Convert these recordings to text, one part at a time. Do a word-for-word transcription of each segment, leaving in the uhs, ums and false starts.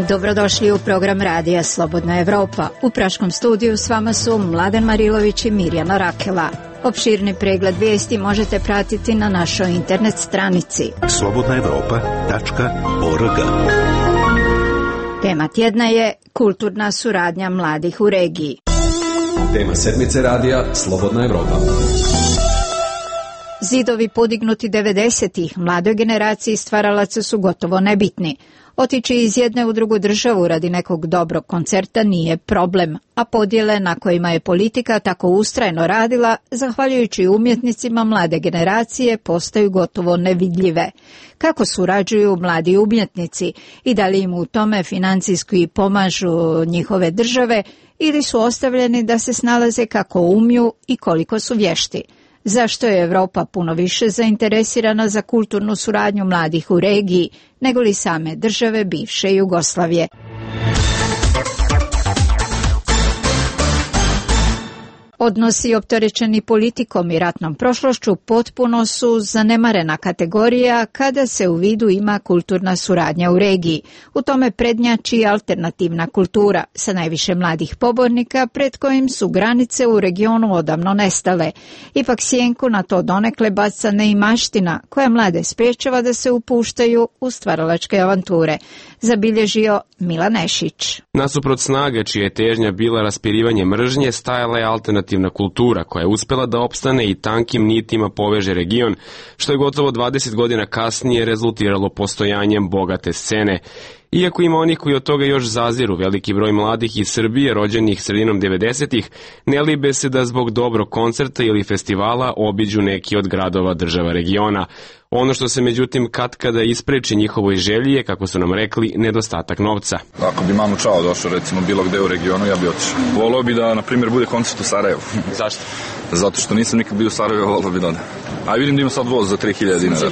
Dobrodošli u program radija Slobodna Evropa. U praškom studiju s vama su Mladen Marilović i Mirjana Rakela. Opširni pregled vijesti možete pratiti na našoj internet stranici slobodna evropa tačka org. Tema tjedna je kulturna suradnja mladih u regiji. Tema sedmice radija Slobodna Evropa. Zidovi podignuti devedesetih mladoj generaciji stvaralaca su gotovo nebitni. Otići iz jedne u drugu državu radi nekog dobrog koncerta nije problem, a podjele na kojima je politika tako ustrajno radila, zahvaljujući umjetnicima mlade generacije, postaju gotovo nevidljive. Kako surađuju mladi umjetnici i da li im u tome financijski pomažu njihove države ili su ostavljeni da se snalaze kako umiju i koliko su vješti? Zašto je Evropa puno više zainteresirana za kulturnu suradnju mladih u regiji nego li same države bivše Jugoslavije? Odnosi opterećeni politikom i ratnom prošlošću potpuno su zanemarena kategorija kada se u vidu ima kulturna suradnja u regiji. U tome prednjači alternativna kultura sa najviše mladih pobornika pred kojim su granice u regionu odavno nestale. Ipak sjenku na to donekle baca neimaština koja mlade sprječava da se upuštaju u stvaralačke avanture, zabilježio Milan Nešić. Nasuprot snage čija je težnja bila raspirivanje mržnje, stajala je alternativna kultura koja je uspela da opstane i tankim nitima poveže region, što je gotovo dvadeset godina kasnije rezultiralo postojanjem bogate scene. Iako ima onih koji od toga još zaziru, veliki broj mladih iz Srbije, rođenih sredinom devedesetih, ne libe se da zbog dobrog koncerta ili festivala obiđu neki od gradova država regiona. Ono što se međutim katkada ispreči njihovoj želji je, kako su nam rekli, nedostatak novca. Ako bi Manu Čao došao recimo bilo gde u regionu, ja bi otišao. Voleo bi da, na primjer, bude koncert u Sarajevu. Zašto? Zato što nisam nikad bio u Sarajevu, voleo bi da odem. A vidim da ima sad voz za tri hiljade dinara.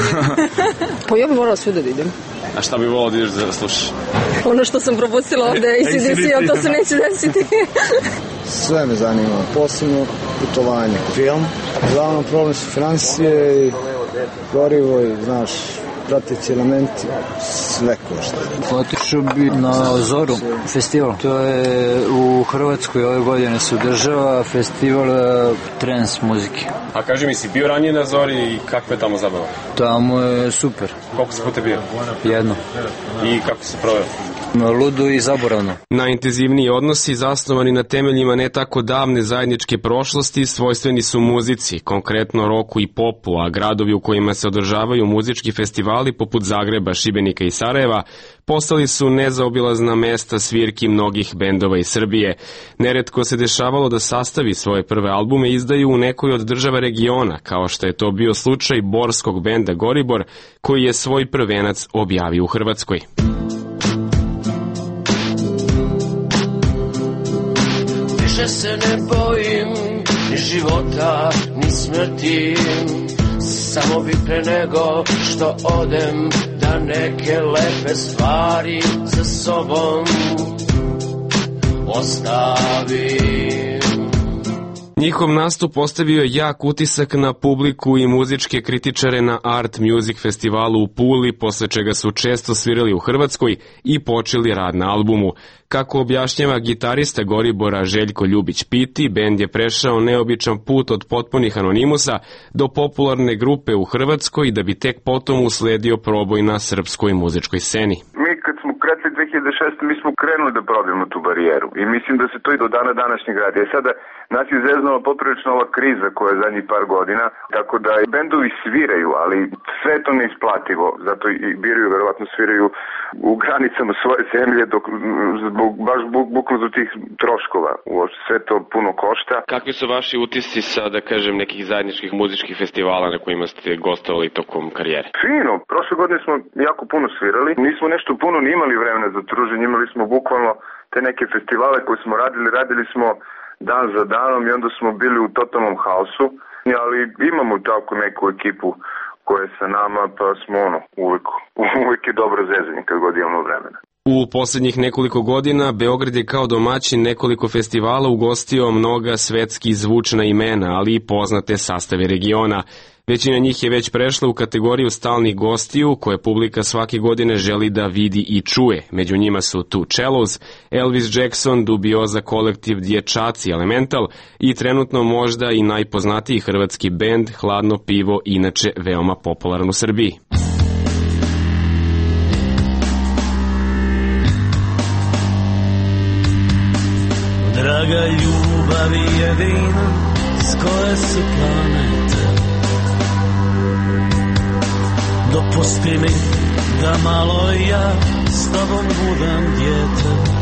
Pa ja bi volao svuda da idem. A šta bi volao da ideš da slušaš? Ono što sam propustila ovde i A C D C, ali to se neće desiti. Sve me zanima, posebno putovanje, film. Glavno problem su financije i gorivo i, znaš, prateći elementi, sve košta. Otišao bi na Zoru festival. To je u Hrvatskoj ove godine se održava festival trans muzike. A kaži mi, si bio ranije na Zori i kakva je tamo zabava? Tamo je super. Koliko si puta bio? Jedno. I kako se proveo? Ludo i zaboravno. Najintenzivniji odnosi, zasnovani na temeljima ne tako davne zajedničke prošlosti, svojstveni su muzici, konkretno roku i popu, a gradovi u kojima se održavaju muzički festivali poput Zagreba, Šibenika i Sarajeva postali su nezaobilazna mesta svirki mnogih bendova iz Srbije. Neretko se dešavalo da sastavi svoje prve albume izdaju u nekoj od država regiona, kao što je to bio slučaj borskog benda Goribor, koji je svoj prvenac objavio u Hrvatskoj. Više se ne bojim ni života, ni smrti, samo bi pre nego što odem da neke lepe stvari za sobom ostavim. Njihov nastup ostavio je jak utisak na publiku i muzičke kritičare na Art Music festivalu u Puli, posle čega su često svirali u Hrvatskoj i počeli rad na albumu. Kako objašnjava gitarista Goribora Željko Ljubić Piti, bend je prešao neobičan put od potpunih anonimusa do popularne grupe u Hrvatskoj da bi tek potom usledio proboj na srpskoj muzičkoj sceni. Mi kad smo kretili dve hiljade šeste. mi smo krenuli da probijemo tu barijeru i mislim da se to i do dana današnjeg radi. E sada nas je zeznula poprilično ova kriza koja je zadnjih par godina, tako da bendovi sviraju, ali sve to neisplativo, zato i biraju, verovatno sviraju u granicama svoje zemlje, dok, zbog, baš buk, bukvalno do tih troškova. Uopšte sve to puno košta. Kakvi su vaši utisci sa, da kažem, nekih zajedničkih muzičkih festivala na kojima ste gostovali tokom karijere? Fino, prošle godine smo jako puno svirali, nismo nešto puno ni imali vremena za druženje, imali smo bukvalno te neke festivale koje smo radili, radili smo dan za danom i onda smo bili u totalnom haosu, ali imamo tako neku ekipu koja je sa nama, pa smo ono, uvijek, uvijek je dobro zezanje kad god imamo vremena. U posljednjih nekoliko godina Beograd je kao domaćin nekoliko festivala ugostio mnoga svetski zvučna imena, ali i poznate sastave regiona. Većina njih je već prešla u kategoriju stalnih gostiju, koje publika svake godine želi da vidi i čuje. Među njima su Two Cellos, Elvis Jackson, dubioza kolektiv Dječaci Elemental i trenutno možda i najpoznatiji hrvatski bend Hladno pivo, inače veoma popularan u Srbiji. Draga ljubavi jedina, s koje su planete, dopusti mi da malo ja s tobom budem dijete.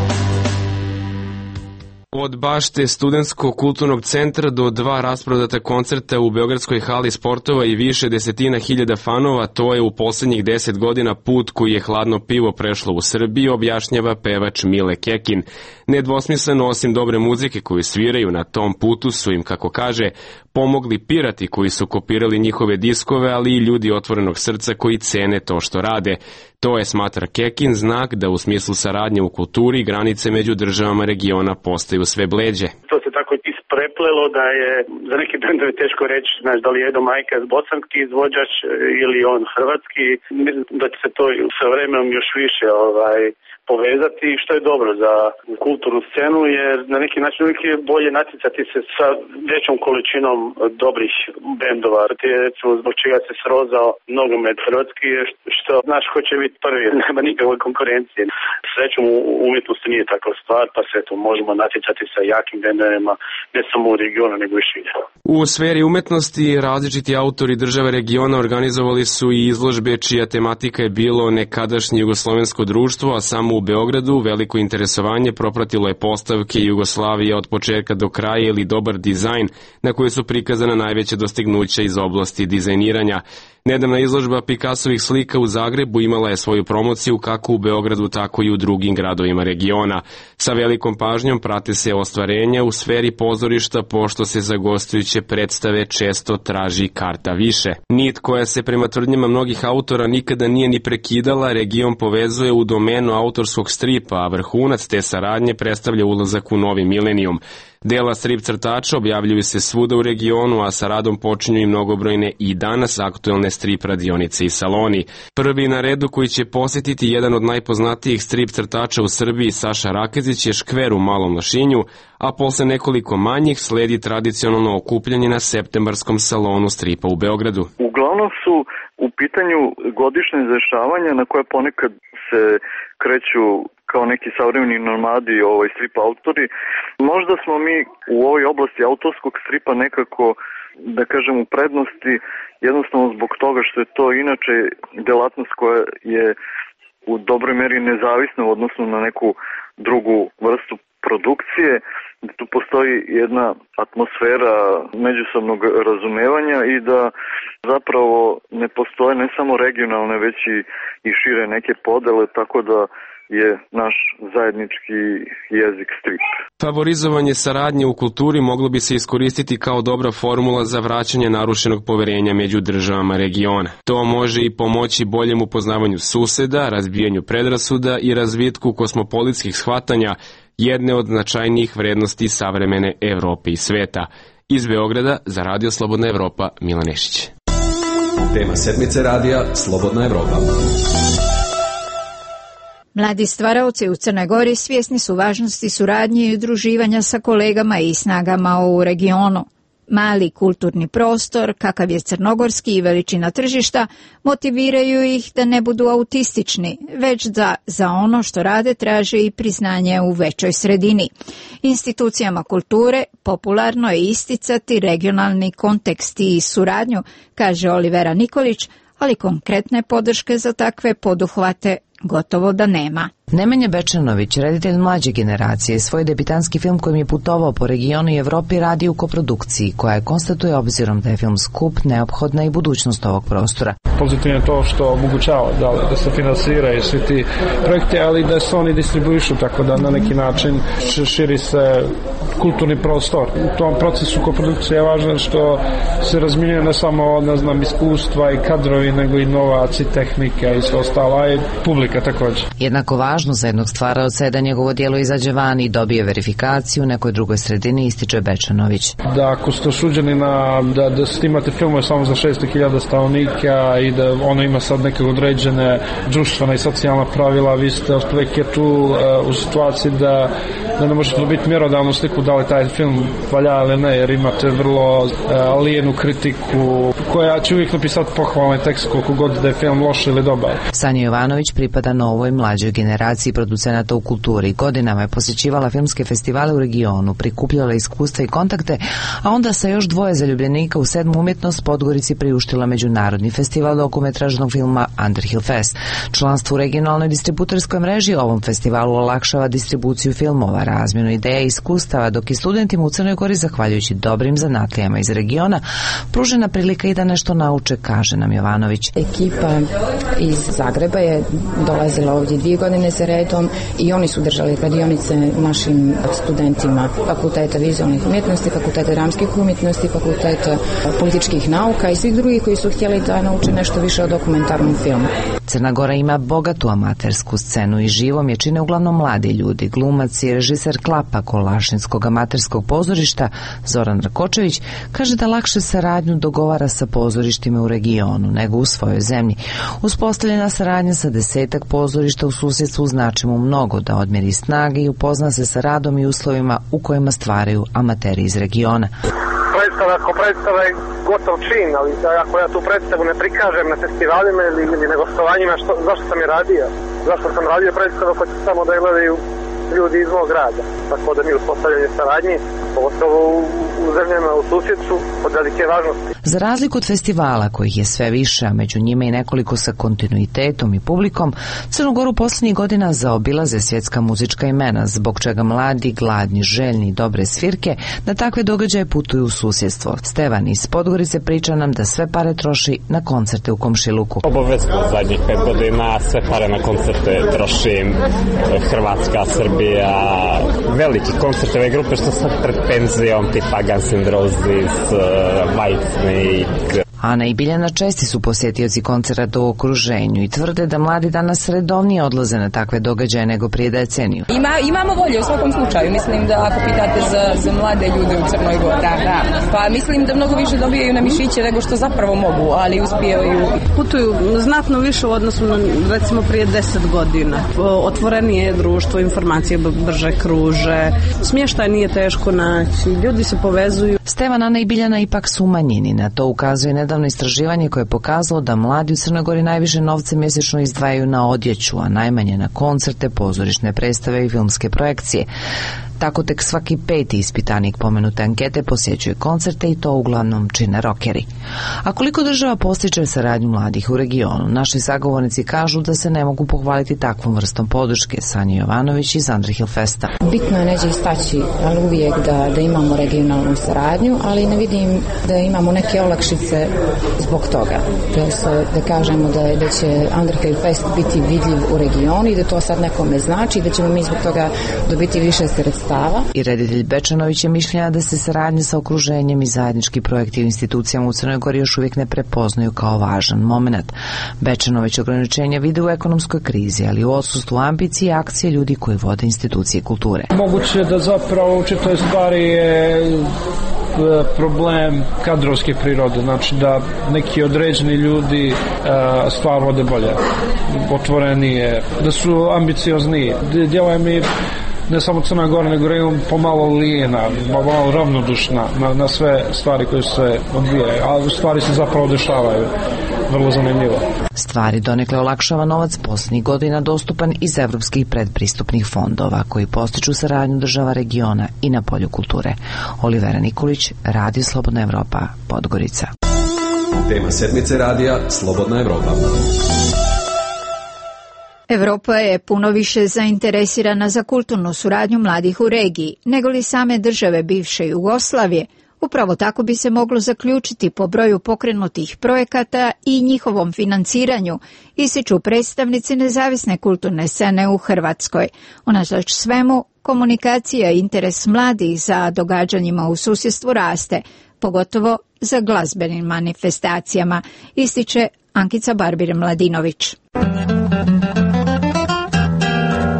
Od bašte Studentskog kulturnog centra do dva rasprodata koncerta u Beogradskoj hali sportova i više desetina hiljada fanova, to je u poslednjih deset godina put koji je Hladno pivo prešlo u Srbiji, objašnjava pevač Mile Kekin. Nedvosmisleno, osim dobre muzike koju sviraju na tom putu, su im, kako kaže, pomogli pirati koji su kopirali njihove diskove, ali i ljudi otvorenog srca koji cene to što rade. To je, smatra Kekin, znak da u smislu saradnje u kulturi granice među državama regiona postaju sve bleđe. To se tako ispreplelo da je za neki bendove teško reći, znaš, da li je Edo Majka bosanski izvođač ili on hrvatski. Mislim da će se to sa vremenom još više ovaj, povezati, što je dobro za kulturnu scenu, jer na neki način uvijek je bolje natjecati se sa većom količinom dobrih bendova. To je, recimo, zbog čega se srozao nogomet hrvatski, što znaš ko će biti prvi, nema nikakve konkurencije. Srećom u umjetnosti nije takva stvar, pa se tu možemo natjecati sa jakim bendovima, ne samo u regionu, nego i šire. U sferi umetnosti različiti autori države regiona organizovali su i izložbe čija tematika je bilo nekadašnje jugoslovensko društvo, a samo u Beogradu veliko interesovanje propratilo je postavke Jugoslavije od početka do kraja ili dobar dizajn, na koje su prikazana najveća dostignuća iz oblasti dizajniranja. Nedavna izložba Picassovih slika u Zagrebu imala je svoju promociju kako u Beogradu, tako i u drugim gradovima regiona. Sa velikom pažnjom prate se ostvarenja u sferi pozorišta, pošto se za gostujuće predstave često traži karta više. Nit koja se prema tvrdnjama mnogih autora nikada nije ni prekidala, region povezuje u domenu autorskog stripa, a vrhunac te saradnje predstavlja ulazak u novi milenijum. Dela strip crtača objavljuju se svuda u regionu, a sa radom počinju i mnogobrojne i danas aktuelne strip radionice i saloni. Prvi na redu koji će posjetiti jedan od najpoznatijih strip crtača u Srbiji, Saša Rakezić, je Škver u Malom Lašinju, a posle nekoliko manjih sledi tradicionalno okupljanje na septembarskom salonu stripa u Beogradu. Uglavnom su u pitanju godišnje izvešavanja na koje ponekad se kreću kao neki savremeni nomadi ovaj strip autori. Možda smo mi u ovoj oblasti autorskog stripa nekako, da kažem, u prednosti, jednostavno zbog toga što je to inače delatnost koja je u dobroj meri nezavisna u odnosu na neku drugu vrstu produkcije. Tu postoji jedna atmosfera međusobnog razumevanja i da zapravo ne postoje ne samo regionalne, već i šire neke podele, tako da je naš zajednički jezik strip. Favorizovanje saradnje u kulturi moglo bi se iskoristiti kao dobra formula za vraćanje narušenog poverenja među državama regiona. To može i pomoći boljem upoznavanju suseda, razbijanju predrasuda i razvitku kosmopolitskih shvatanja, jedne od značajnijih vrednosti savremene Evrope i sveta. Iz Beograda za Radio Slobodna Evropa, Milan Nešić. Tema sedmice radija Slobodna Evropa. Mladi stvaraoci u Crnoj Gori svjesni su važnosti suradnje i udruživanja sa kolegama i snagama u regionu. Mali kulturni prostor, kakav je crnogorski i veličina tržišta, motiviraju ih da ne budu autistični, već da za ono što rade traže i priznanje u većoj sredini. Institucijama kulture popularno je isticati regionalni kontekst i suradnju, kaže Olivera Nikolić, ali konkretne podrške za takve poduhvate gotovo da nema. Nemanja Bečanović, reditelj mlađe generacije, svoj debitanski film kojim je putovao po regionu i Evropi radi u koprodukciji, koja je konstatuje obzirom da je film skup, neophodna i budućnost ovog prostora. Pozitivno je to što omogućava da, da se finansiraju svi ti projekti, ali da se oni distribuišu, tako da na neki način širi se kulturni prostor. U tom procesu koprodukcije je važno što se razminjuje ne samo, ne znam, iskustva i kadrovi, nego i novaci, tehnike i sve ostalo, a i publika također. Jednako važno važno za jednog stvaraoca je da njegovo djelo izađe van i dobije verifikaciju u nekoj drugoj sredini, ističe Bečanović. Da ako ste osuđeni na da, da snimate filmove samo za šesto hiljada stanovnika i da ono ima sad neke određene društvena i socijalna pravila, vi ste otprilike tu uh, u situaciji da, da ne možete dobiti mjerodavnu sliku da li taj film valja ili ne, jer imate vrlo uh, lijenu kritiku koja će uvijek napisati pohvalni tekst koliko god da je film loš ili dobar. Sanja Jovanović pripada novoj mlađoj generaciji producenata u kulturi. Godinama je posjećivala filmske festivale u regionu, prikupljala iskustva i kontakte, a onda sa još dvoje zaljubljenika u sedmu umjetnost Podgorici priuštila međunarodni festival dokumentražnog filma Underhill Fest. Članstvo u regionalnoj distributorskoj mreži ovom festivalu olakšava distribuciju filmova, razmjenu ideja i iskustava, dok i studentima u Crnoj Gori, zahvaljujući dobrim zanatlijama iz regiona, pružena prilika i da nešto nauče, kaže nam Jovanović. Ekipa iz Zagreba je dolazila ovdje dvije godine za redom i oni su držali radionice našim studentima Fakulteta vizualnih umjetnosti, Fakulteta dramskih umjetnosti, Fakulteta političkih nauka i svih drugih koji su htjeli da nauče nešto više o dokumentarnom filmu. Crna Gora ima bogatu amatersku scenu i živom je čine uglavnom mladi ljudi. Glumac i režiser Klapa Kolašinskog amaterskog pozorišta Zoran Rakočević kaže da lakše saradnju dogovara sa pozorištima u regionu nego u svojoj zemlji. Uspostavljena saradnja sa desetak pozorišta u susjedstvu znači mu mnogo da odmjeri snage i upozna se sa radom i uslovima u kojima stvaraju amateri iz regiona. Predstava ako predstava je gotov čin, ali ako ja tu predstavu ne prikažem na festivalima ili, ili na gostovanjima, što, zašto sam je radio? Zašto sam radio predstavu koja će samo da gledaju ljudi iz mog grada? Tako da mi uspostavljanje saradnje, pogotovo u, u zemljama u susjedstvu, od velike važnosti. Za razliku od festivala, kojih je sve više, a među njima i nekoliko sa kontinuitetom i publikom, Crnu Goru posljednjih godina zaobilaze svjetska muzička imena, zbog čega mladi, gladni, željni i dobre svirke na takve događaje putuju u susjedstvo. Stevan iz Podgorice priča nam da sve pare troši na koncerte u komšiluku. Obavezno zadnjih pet godina sve pare na koncerte trošim. Hrvatska, Srbija, veliki koncert ove grupe što sad pred penzijom, tipa Guns N' Roses, Whitesnake. Ana i Biljana česti su posjetioci koncerata u okruženju i tvrde da mladi danas redovnije odlaze na takve događaje nego prije deceniju. Ima, imamo volje u svakom slučaju, mislim da ako pitate za, za mlade ljude u Crnoj Gori, da, da. Pa mislim da mnogo više dobijaju na mišiće nego što zapravo mogu, ali uspijaju. Putuju znatno više u odnosu na recimo prije deset godina. Otvorenije društvo, informacije brže kruže, smještaj nije teško naći, ljudi se povezuju. Stevan, Ana i Biljana ipak su u manjini, na to ukazuje nedavno istraživanje koje je pokazalo da mladi u Crnoj Gori najviše novca mjesečno izdvajaju na odjeću, a najmanje na koncerte, pozorišne predstave i filmske projekcije. Tako tek svaki peti ispitanik pomenute ankete posjećuje koncerte i to uglavnom čine rokeri. A koliko država postiče saradnju mladih u regionu, naši sagovornici kažu da se ne mogu pohvaliti takvom vrstom podrške. Sanja Jovanović iz Underhill Festa. Bitno je neđe istaći, ali uvijek da, da imamo regionalnu saradnju, ali ne vidim da imamo neke olakšice zbog toga. Da, se, da kažemo da, da će Underhill Fest biti vidljiv u regionu i da to sad nekome znači, da ćemo mi zbog toga dobiti više sredstava. I reditelj Bečanović je mišljenja da se saradnje sa okruženjem i zajednički projekti u institucijama u Crnoj Gori još uvijek ne prepoznaju kao važan moment. Bečanović ograničenja vide u ekonomskoj krizi, ali u odsustvu ambicije i akcije ljudi koji vode institucije kulture. Moguće da zapravo u čitoj stvari je problem kadrovske prirode, znači da neki određeni ljudi stvar vode bolje, otvorenije, da su ambiciozniji. Djeluje mi ne samo Crna Gora, nego region pomalo lijena, pomalo ravnodušna na, na sve stvari koje se odvijaju, a u stvari se zapravo dešavaju. Vrlo zanimljivo. Stvari donekle olakšava novac posljednjih godina dostupan iz evropskih predpristupnih fondova koji postiču saradnju država regiona i na polju kulture. Olivera Nikolić, Radio Slobodna Evropa, Podgorica. Tema sedmice radija Slobodna Evropa. Evropa je puno više zainteresirana za kulturnu suradnju mladih u regiji nego li same države bivše Jugoslavije. Upravo tako bi se moglo zaključiti po broju pokrenutih projekata i njihovom financiranju, ističu predstavnici nezavisne kulturne scene u Hrvatskoj. Unatoč svemu, komunikacija i interes mladih za događanjima u susjedstvu raste, pogotovo za glazbenim manifestacijama, ističe Ankica Barbir Mladinović.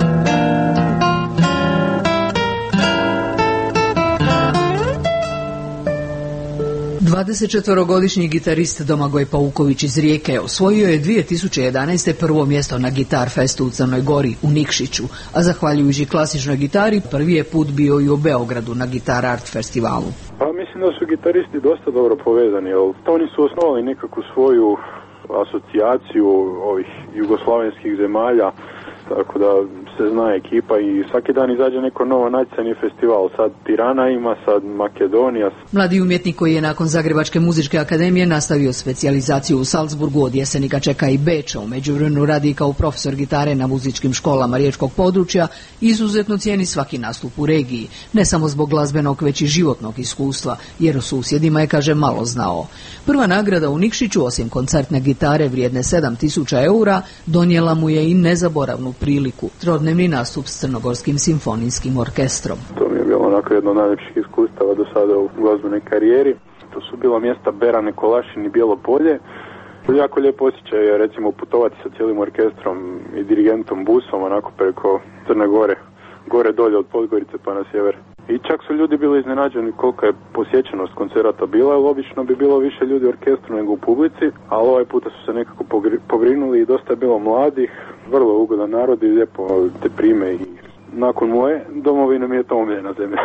dvadesetčetvorogodišnji gitarist Domagoj Pauković iz Rijeke osvojio je dvije tisuće jedanaeste. prvo mjesto na Gitar Festu u Crnoj Gori u Nikšiću, a zahvaljujući klasičnoj gitari prvi je put bio i u Beogradu na Gitar Art festivalu. Pa mislim da su gitaristi dosta dobro povezani, jer oni su osnovali nekakvu svoju asocijaciju ovih jugoslavenskih zemalja, tako da se zna ekipa i svaki dan izađe neko novo natjecanje festival. Sad Tirana ima, sad Makedonija. Mladi umjetnik koji je nakon Zagrebačke muzičke akademije nastavio specijalizaciju u Salzburgu, od jeseni ga čeka i Beč, u međuvremenu radi kao profesor gitare na muzičkim školama riječkog područja, izuzetno cijeni svaki nastup u regiji, ne samo zbog glazbenog, već i životnog iskustva, jer o susjedima je, kaže, malo znao. Prva nagrada u Nikšiću, osim koncertne gitare vrijedne sedam tisuća eura, donijela mu je i nezaboravnu priliku, trodnevni nastup s Crnogorskim simfonijskim orkestrom. To mi je bilo onako jedno od najljepših iskustava do sada u glazbenoj karijeri. To su bila mjesta Berane, Kolašin i Bijelo polje. Jako lijep osjećaj je recimo putovati sa cijelim orkestrom i dirigentom busom onako preko Crne Gore, gore dolje od Podgorice pa na sjever. I čak su ljudi bili iznenađeni kolika je posjećenost koncerata bila, jer obično bi bilo više ljudi u orkestru nego u publici, ali ovaj puta su se nekako pobrinuli i dosta je bilo mladih, vrlo ugodan narod i lijepo te prime i nakon moje domovine mi je to omiljena zemlja.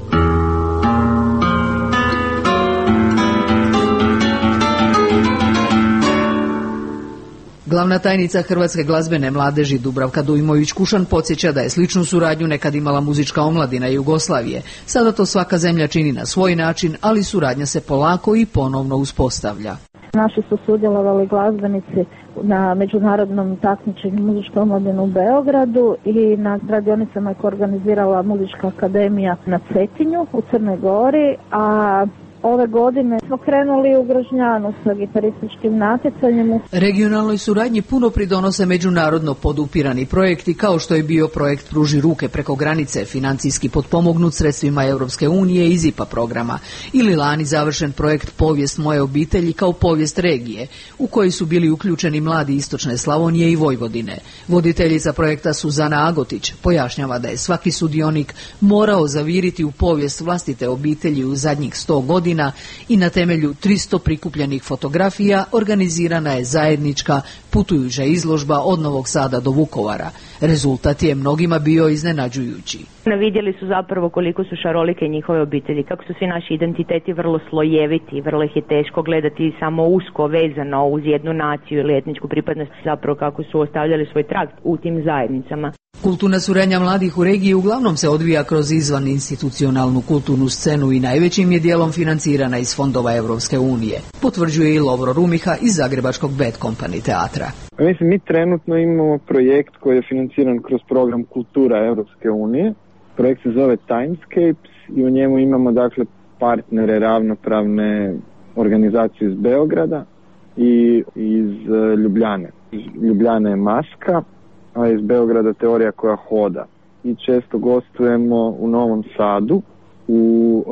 Glavna tajnica Hrvatske glazbene mladeži Dubravka Dujmović-Kušan podsjeća da je sličnu suradnju nekad imala muzička omladina Jugoslavije. Sada to svaka zemlja čini na svoj način, ali suradnja se polako i ponovno uspostavlja. Naši su sudjelovali glazbenici na međunarodnom takmičenju muzičke omladine u Beogradu i na radionicama koje organizirala Muzička akademija na Cetinju u Crnoj Gori, a ove godine smo krenuli u Grožnjanu sa gitarističkim natjecanjem. Regionalnoj suradnji puno pridonose međunarodno podupirani projekti, kao što je bio projekt Pruži ruke preko granice, financijski potpomognut sredstvima Europske unije iz I P A programa, ili lani završen projekt Povijest moje obitelji kao povijest regije, u koji su bili uključeni mladi istočne Slavonije i Vojvodine. Voditeljica projekta Suzana Agotić pojašnjava da je svaki sudionik morao zaviriti u povijest vlastite obitelji u zadnjih sto godina i na temelju tristo prikupljenih fotografija organizirana je zajednička putujuća izložba od Novog Sada do Vukovara. Rezultat je mnogima bio iznenađujući. Vidjeli su zapravo koliko su šarolike njihove obitelji, kako su svi naši identiteti vrlo slojeviti, vrlo ih je teško gledati samo usko vezano uz jednu naciju ili etničku pripadnost, zapravo kako su ostavljali svoj trag u tim zajednicama. Kulturna suradnja mladih u regiji uglavnom se odvija kroz izvan institucionalnu kulturnu scenu i najvećim je dijelom financirana iz fondova Europske unije, potvrđuje i Lovro Rumiha iz Zagrebačkog Bad Company teatra. Mislim, mi trenutno imamo projekt koji je financiran kroz program Kultura Europske unije. Projekt se zove Timescapes i u njemu imamo dakle partnere ravnopravne organizacije iz Beograda i iz Ljubljane. Iz Ljubljane je Maska, a iz Beograda Teorija koja hoda. I često gostujemo u Novom Sadu u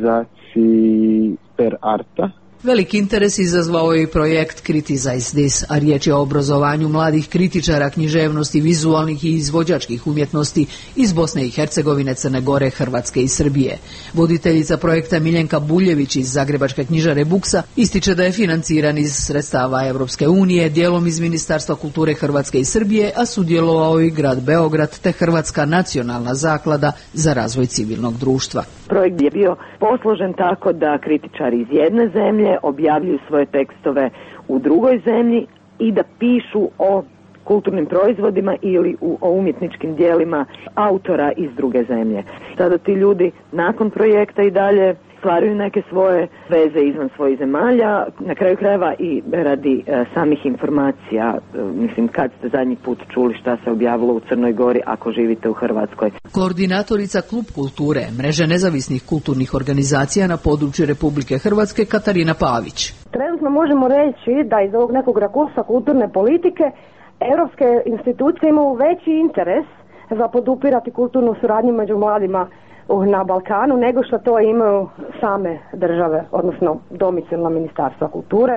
organizaciji Per Arta. Veliki interes izazvao je i projekt Criticize This, a riječ je o obrazovanju mladih kritičara književnosti, vizualnih i izvođačkih umjetnosti iz Bosne i Hercegovine, Crne Gore, Hrvatske i Srbije. Voditeljica projekta Miljenka Buljević iz Zagrebačke knjižare Buksa ističe da je financiran iz sredstava Europske unije, dijelom iz Ministarstva kulture Hrvatske i Srbije, a sudjelovao i grad Beograd te Hrvatska nacionalna zaklada za razvoj civilnog društva. Projekt je bio posložen tako da kritičari iz jedne zemlje objavljuju svoje tekstove u drugoj zemlji i da pišu o kulturnim proizvodima ili u, o umjetničkim dijelima autora iz druge zemlje. Sada ti ljudi nakon projekta i dalje stvaraju neke svoje veze izvan svojih zemalja, na kraju krajeva i radi e, samih informacija. E, mislim, kad ste zadnji put čuli šta se objavilo u Crnoj Gori ako živite u Hrvatskoj. Koordinatorica Klub kulture, mreže nezavisnih kulturnih organizacija na području Republike Hrvatske, Katarina Pavić. Trenutno možemo reći da iz ovog nekog rakursa kulturne politike europske institucije imaju veći interes za podupirati kulturnu suradnju među mladima na Balkanu nego što to imaju same države, odnosno domicilna ministarstva kulture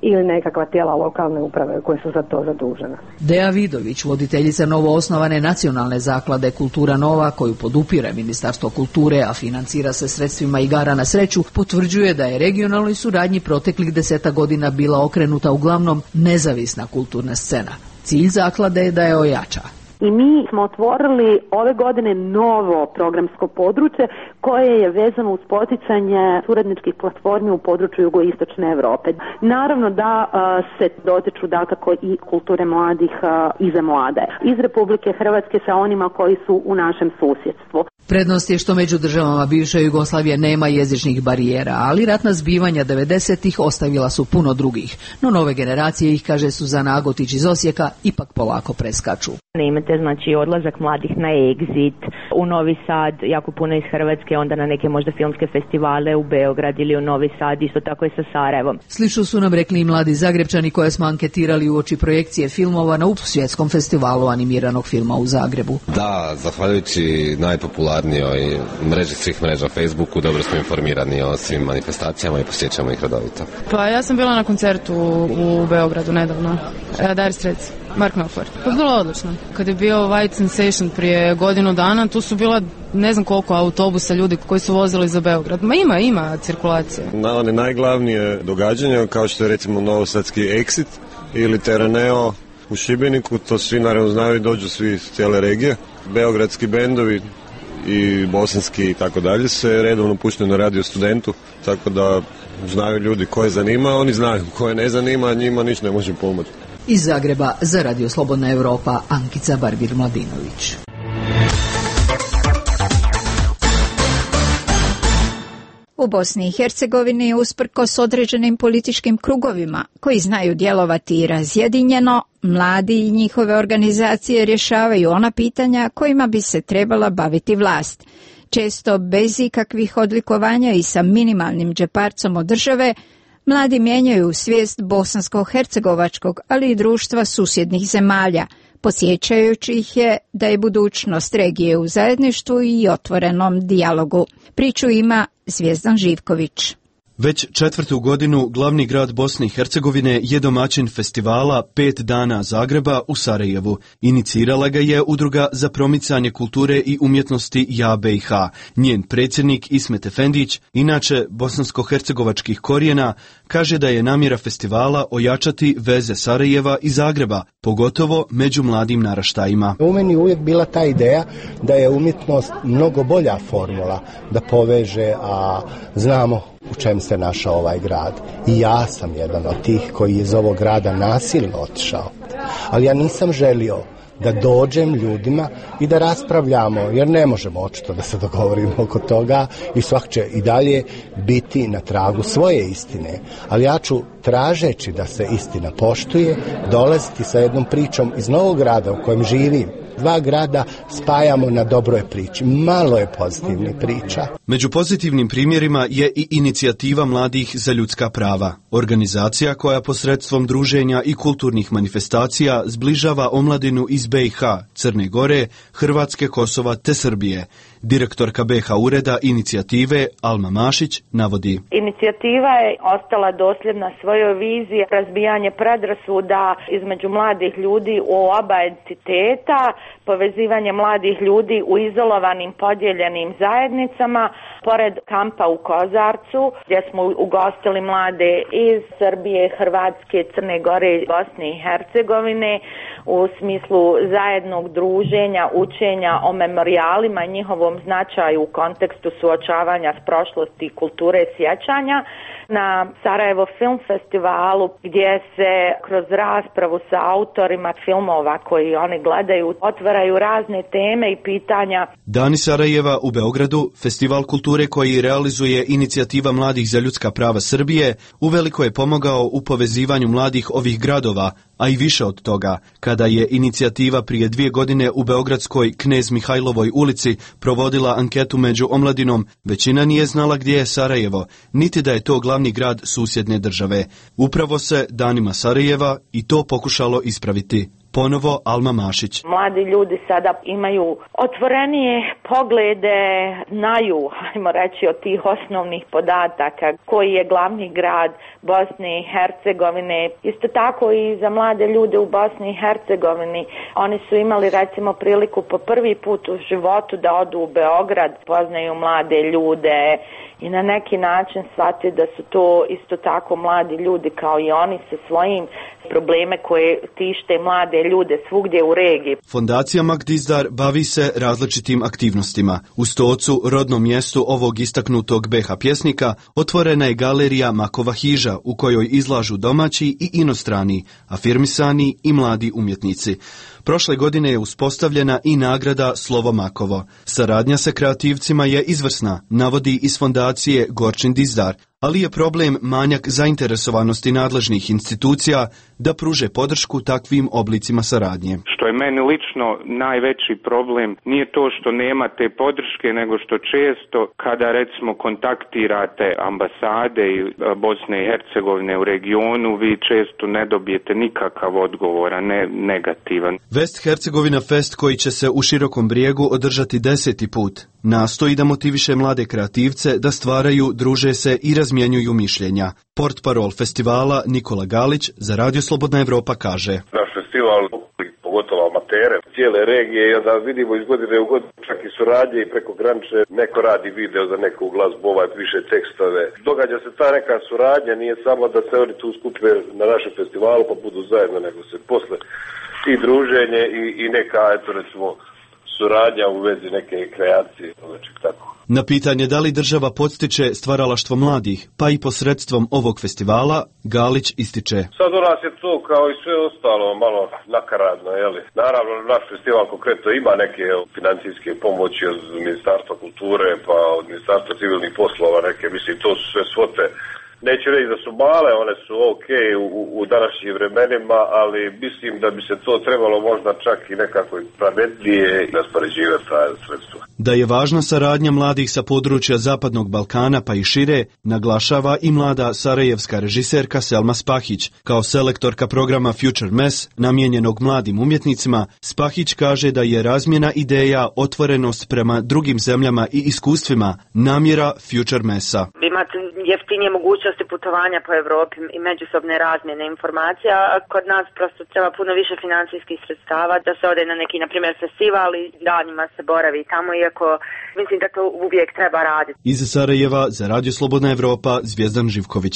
ili nekakva tijela lokalne uprave koje su za to zadužena. Deja Vidović, voditeljica novoosnovane nacionalne zaklade Kultura Nova, koju podupire Ministarstvo kulture, a financira se sredstvima igara na sreću, potvrđuje da je regionalnoj suradnji proteklih deseta godina bila okrenuta uglavnom nezavisna kulturna scena. Cilj zaklade je da je ojača. I mi smo otvorili ove godine novo programsko područje koje je vezano uz poticanje suradničkih platformi u području jugoistočne Europe. Naravno da uh, se dotiču dakako i kulture mladih uh, i za mlade. Iz Republike Hrvatske sa onima koji su u našem susjedstvu. Prednost je što među državama bivše Jugoslavije nema jezičnih barijera, ali ratna zbivanja devedesetih ostavila su puno drugih. No nove generacije ih, kaže Suzana Agotić iz Osijeka, ipak polako preskaču. Imate znači odlazak mladih na Exit u Novi Sad, jako puno iz Hrvatske, onda na neke možda filmske festivale u Beograd ili u Novi Sad, isto tako i sa Sarajevom. Slično su nam rekli i mladi Zagrebčani koje smo anketirali uoči projekcije filmova na svjetskom festivalu animiranog filma u Zagrebu. Da, zahvaljujući najpopularnijoj mreži svih mreža Facebooku, dobro smo informirani o svim manifestacijama i posjećamo ih redovito. Pa ja sam bila na koncertu u Beogradu nedavno, Dire Straits, Mark Knopfler. To je bilo odlično. Kad je bio White Sensation prije godinu dana, tu su bila ne znam koliko autobusa ljudi koji su vozili za Beograd. Ma ima, ima cirkulacije. Na one najglavnije događanja, kao što je recimo novosadski Exit ili Teraneo u Šibeniku, to svi naravno znaju i dođu svi iz cijele regije. Beogradski bendovi i bosanski i tako dalje se redovno puštaju na Radio Studentu, tako da znaju ljudi koje zanima, oni znaju koje ne zanima, njima ništa ne može pomoći. Iz Zagreba za Radio Slobodna Europa, Ankica Barbir-Mladinović. U Bosni i Hercegovini, usprkos određenim političkim krugovima koji znaju djelovati razjedinjeno, mladi i njihove organizacije rješavaju ona pitanja kojima bi se trebala baviti vlast. Često bez ikakvih odlikovanja i sa minimalnim džeparcom od države, mladi mijenjaju svijest bosansko-hercegovačkog, ali i društva susjednih zemalja, podsjećajući ih je da je budućnost regije u zajedništvu i otvorenom dijalogu. Priču ima Zvijezdan Živković. Već četvrtu godinu glavni grad Bosne i Hercegovine je domaćin festivala Pet dana Zagreba u Sarajevu. Inicirala ga je Udruga za promicanje kulture i umjetnosti Ja B i H. Njen predsjednik Ismet Efendić, inače bosansko-hercegovačkih korijena, kaže da je namjera festivala ojačati veze Sarajeva i Zagreba, pogotovo među mladim naraštajima. U meni uvijek bila ta ideja da je umjetnost mnogo bolja formula da poveže, a znamo u čem se našao ovaj grad. I ja sam jedan od tih koji je iz ovog grada nasilno otišao. Ali ja nisam želio da dođem ljudima i da raspravljamo, jer ne možemo očito da se dogovorimo oko toga i svak će i dalje biti na tragu svoje istine. Ali ja ću, tražeći da se istina poštuje, dolaziti sa jednom pričom iz novog grada u kojem živim. Dva grada spajamo na dobroj priči. Malo je pozitivnih priča. Među pozitivnim primjerima je i inicijativa Mladih za ljudska prava. Organizacija koja posredstvom druženja i kulturnih manifestacija zbližava omladinu iz B i H, Crne Gore, Hrvatske, Kosova te Srbije. Direktorka B H ureda inicijative Alma Mašić navodi: Inicijativa je ostala dosljedna svojoj viziji razbijanje predrasuda između mladih ljudi u oba entiteta, povezivanje mladih ljudi u izolovanim podijeljenim zajednicama, pored kampa u Kozarcu gdje smo ugostili mlade iz Srbije, Hrvatske, Crne Gore i Bosne i Hercegovine u smislu zajednog druženja, učenja o memorijalima i njihovom značaju u kontekstu suočavanja s prošlosti i kulture sjećanja. Na Sarajevo Film Festivalu gdje se kroz raspravu sa autorima filmova koji oni gledaju otvaraju razne teme i pitanja. Dani Sarajeva u Beogradu, festival kulture koji realizuje inicijativa Mladih za ljudska prava Srbije, uveliko je pomogao u povezivanju mladih ovih gradova, a i više od toga. Kada je inicijativa prije dvije godine u beogradskoj Knez Mihajlovoj ulici provodila anketu među omladinom, većina nije znala gdje je Sarajevo, niti da je to glavni grad susjedne države. Upravo se danima Sarajeva i to pokušalo ispraviti. Ponovo Alma Mašić. Mladi ljudi sada imaju otvorenije poglede, znaju, ajmo reći, od tih osnovnih podataka koji je glavni grad Bosne i Hercegovine. Isto tako i za mlade ljude u Bosni i Hercegovini. Oni su imali recimo priliku po prvi put u životu da odu u Beograd, poznaju mlade ljude i na neki način shvate da su to isto tako mladi ljudi kao i oni sa svojim probleme koje tište mlade ljude svugdje u regiji. Fondacija Magdizdar bavi se različitim aktivnostima. U Stocu, rodnom mjestu ovog istaknutog be ha pjesnika, otvorena je galerija Makova hiža u kojoj izlažu domaći i inostrani, afirmisani i mladi umjetnici. Prošle godine je uspostavljena i nagrada Slovo Makovo. Saradnja sa kreativcima je izvrsna, navodi iz fondacije Gorčin Dizdar, ali je problem manjak zainteresovanosti nadležnih institucija da pruže podršku takvim oblicima saradnje. Što je meni lično najveći problem nije to što nema te podrške, nego što često kada recimo kontaktirate ambasade i Bosne i Hercegovine u regionu, vi često ne dobijete nikakav odgovor, a ne negativan. West Hercegovina Fest, koji će se u Širokom Brijegu održati deseti put, nastoji da motiviše mlade kreativce da stvaraju, druže se i razmjenjuju mišljenja. Portparol festivala Nikola Galić za Radio Slobodna Evropa kaže: Naš festival, pogotovo amatere, cijele regije, i onda vidimo iz godine u godinu čak i suradnje i preko granice, neko radi video za neku glazbu, ovaj piše tekstove. Događa se ta neka suradnja, nije samo da se oni tu skupe na našem festivalu pa budu zajedno, nego se posle i druženje i, i neka, eto recimo, suradnja u vezi neke kreacije, znači tako. Na pitanje da li država podstiče stvaralaštvo mladih, pa i posredstvom ovog festivala, Galić ističe: Sad u nas je to kao i sve ostalo malo nakaradno, jeli? Naravno, naš festival konkretno ima neke financijske pomoći od Ministarstva kulture, pa od Ministarstva civilnih poslova, neke, mislim, to su sve svote. Neću reći da su male, one su ok u, u današnjim vremenima, ali mislim da bi se to trebalo možda čak i nekako pravednije raspoređivati ta sredstva. Da je važna saradnja mladih sa područja Zapadnog Balkana pa i šire, naglašava i mlada sarajevska režiserka Selma Spahić. Kao selektorka programa Future Mess, namijenjenog mladim umjetnicima, Spahić kaže da je razmjena ideja, otvorenost prema drugim zemljama i iskustvima namjera Future Messa. Imate jeftinije mogućnosti putovanja po Evropi i međusobne razmjene informacija, a kod nas prosto treba puno više financijskih sredstava da se ode na neki, na primjer, festival i danima se boravi tamo, iako mislim da to uvijek treba raditi. Iz Sarajeva za Radio Slobodna Evropa, Zvijezdan Živković.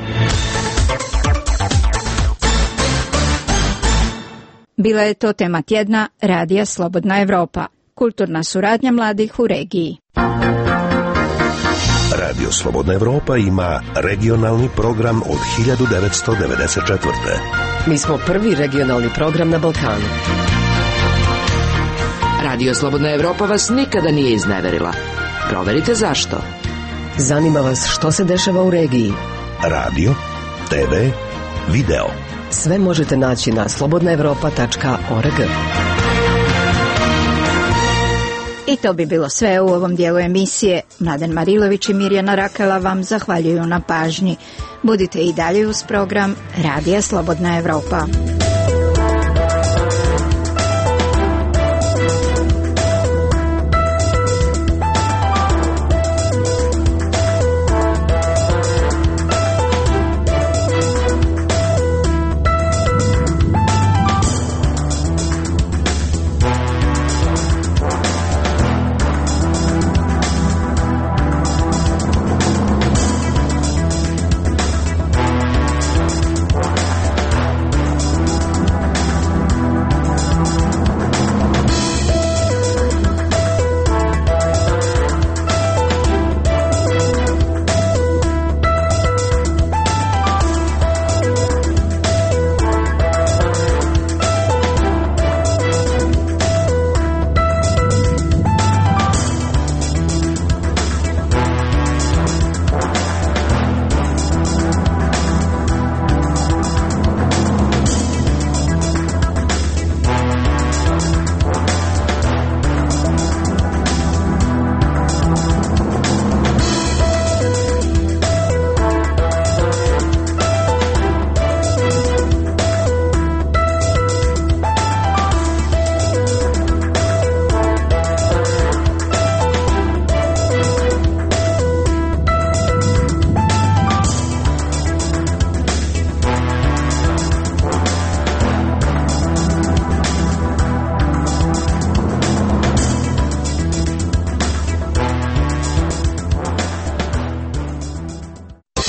Bila je to tema tjedna Radija Slobodna Evropa. Kulturna suradnja mladih u regiji. Radio Slobodna Evropa ima regionalni program od hiljadu devetsto devedeset četvrte. Mi smo prvi regionalni program na Balkanu. Radio Slobodna Evropa vas nikada nije izneverila. Proverite zašto. Zanima vas što se dešava u regiji. Radio, te ve, video. Sve možete naći na slobodna evropa tačka org. I to bi bilo sve u ovom dijelu emisije. Mladen Marilović i Mirjana Rakela vam zahvaljuju na pažnji. Budite i dalje uz program Radija Slobodna Evropa.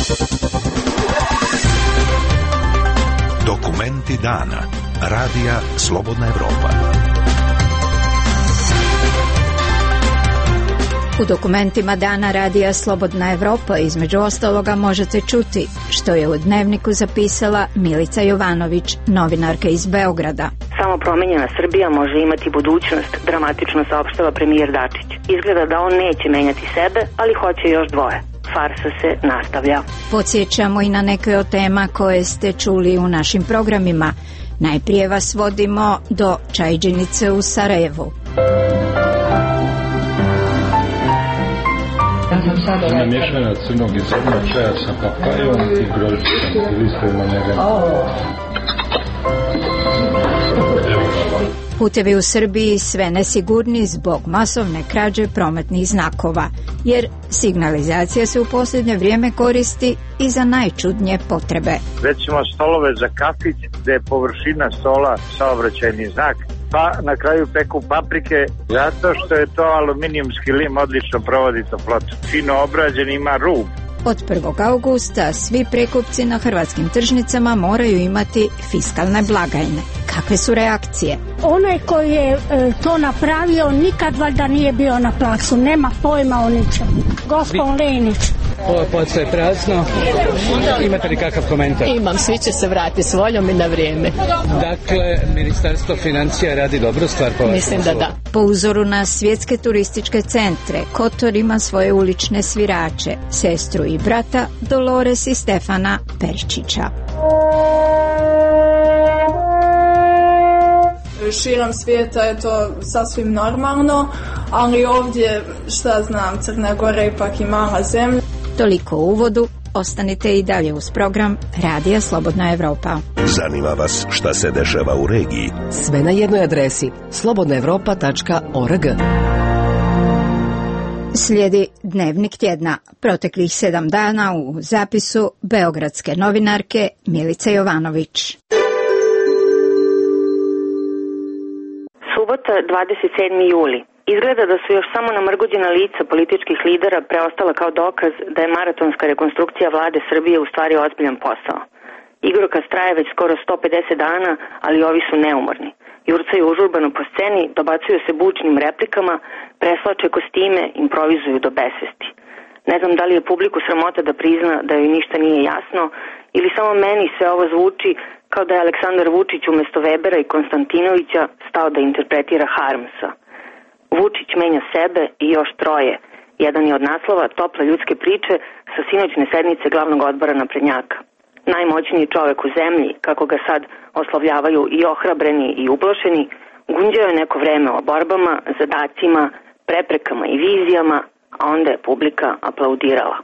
Dokumenti dana. Radija Slobodna Evropa. U dokumentima dana Radija Slobodna Evropa između ostaloga možete čuti što je u Dnevniku zapisala Milica Jovanović, novinarka iz Beograda. Samo promenjena Srbija može imati budućnost, dramatično saopštava premijer Dačić. Izgleda da on neće menjati sebe, ali hoće još dvoje. Farsa se nastavlja. Podsjećamo i na neke od tema koje ste čuli u našim programima. Najprije vas vodimo do Čajđenice u Sarajevu. Jedna mješana crnog i crnog čaja sa papajom i grožđicom i listovima njega. Putevi u Srbiji sve nesigurni zbog masovne krađe prometnih znakova, jer signalizacija se u posljednje vrijeme koristi i za najčudnije potrebe. Recimo stolove za kafić gdje je površina stola saobraćajni znak, pa na kraju peku paprike zato što je to aluminijumski lim, odlično provodi toplotu. Fino obrađen, ima rub. Od prvog augusta svi prekupci na hrvatskim tržnicama moraju imati fiskalne blagajne. Kakve su reakcije? Onaj koji je e, to napravio nikad valjda nije bio na placu, nema pojma o ničemu. Gospon Lenić. Ovo postoje prazno. Imate li kakav komentar? Imam, svi će se vratiti s voljom i na vrijeme. Dakle, Ministarstvo financija radi dobru stvar po Mislim da da. Po uzoru na svjetske turističke centre, Kotor ima svoje ulične svirače, sestru i brata Dolores i Stefana Perčića. Širom svijeta je to sasvim normalno, ali ovdje, šta znam, Crna Gora ipak i mala zemlja. Toliko u uvodu, ostanite i dalje uz program Radija Slobodna Evropa. Zanima vas šta se dešava u regiji? Sve na jednoj adresi slobodna evropa tačka org. Slijedi Dnevnik tjedna, proteklih sedam dana u zapisu beogradske novinarke Milice Jovanović. Subota, dvadeset sedmi juli. Izgleda da su još samo namrgođena lica političkih lidera preostala kao dokaz da je maratonska rekonstrukcija vlade Srbije u stvari ozbiljan posao. Igrokaz traje već skoro sto pedeset dana, ali ovi su neumorni. Jurcaju užurbano po sceni, dobacuju se bučnim replikama, preslače kostime, improvizuju do besvesti. Ne znam da li je publiku sramota da prizna da joj ništa nije jasno, ili samo meni sve ovo zvuči kao da je Aleksandar Vučić umjesto Webera i Konstantinovića stao da interpretira Harmsa. Vučić menja sebe i još troje. Jedan je od naslova Tople ljudske priče sa sinoćne sednice glavnog odbora naprednjaka. Najmoćniji čovek u zemlji, kako ga sad oslovljavaju i ohrabreni i ublašeni, gunđao je neko vreme o borbama, zadacima, preprekama i vizijama, a onda je publika aplaudirala.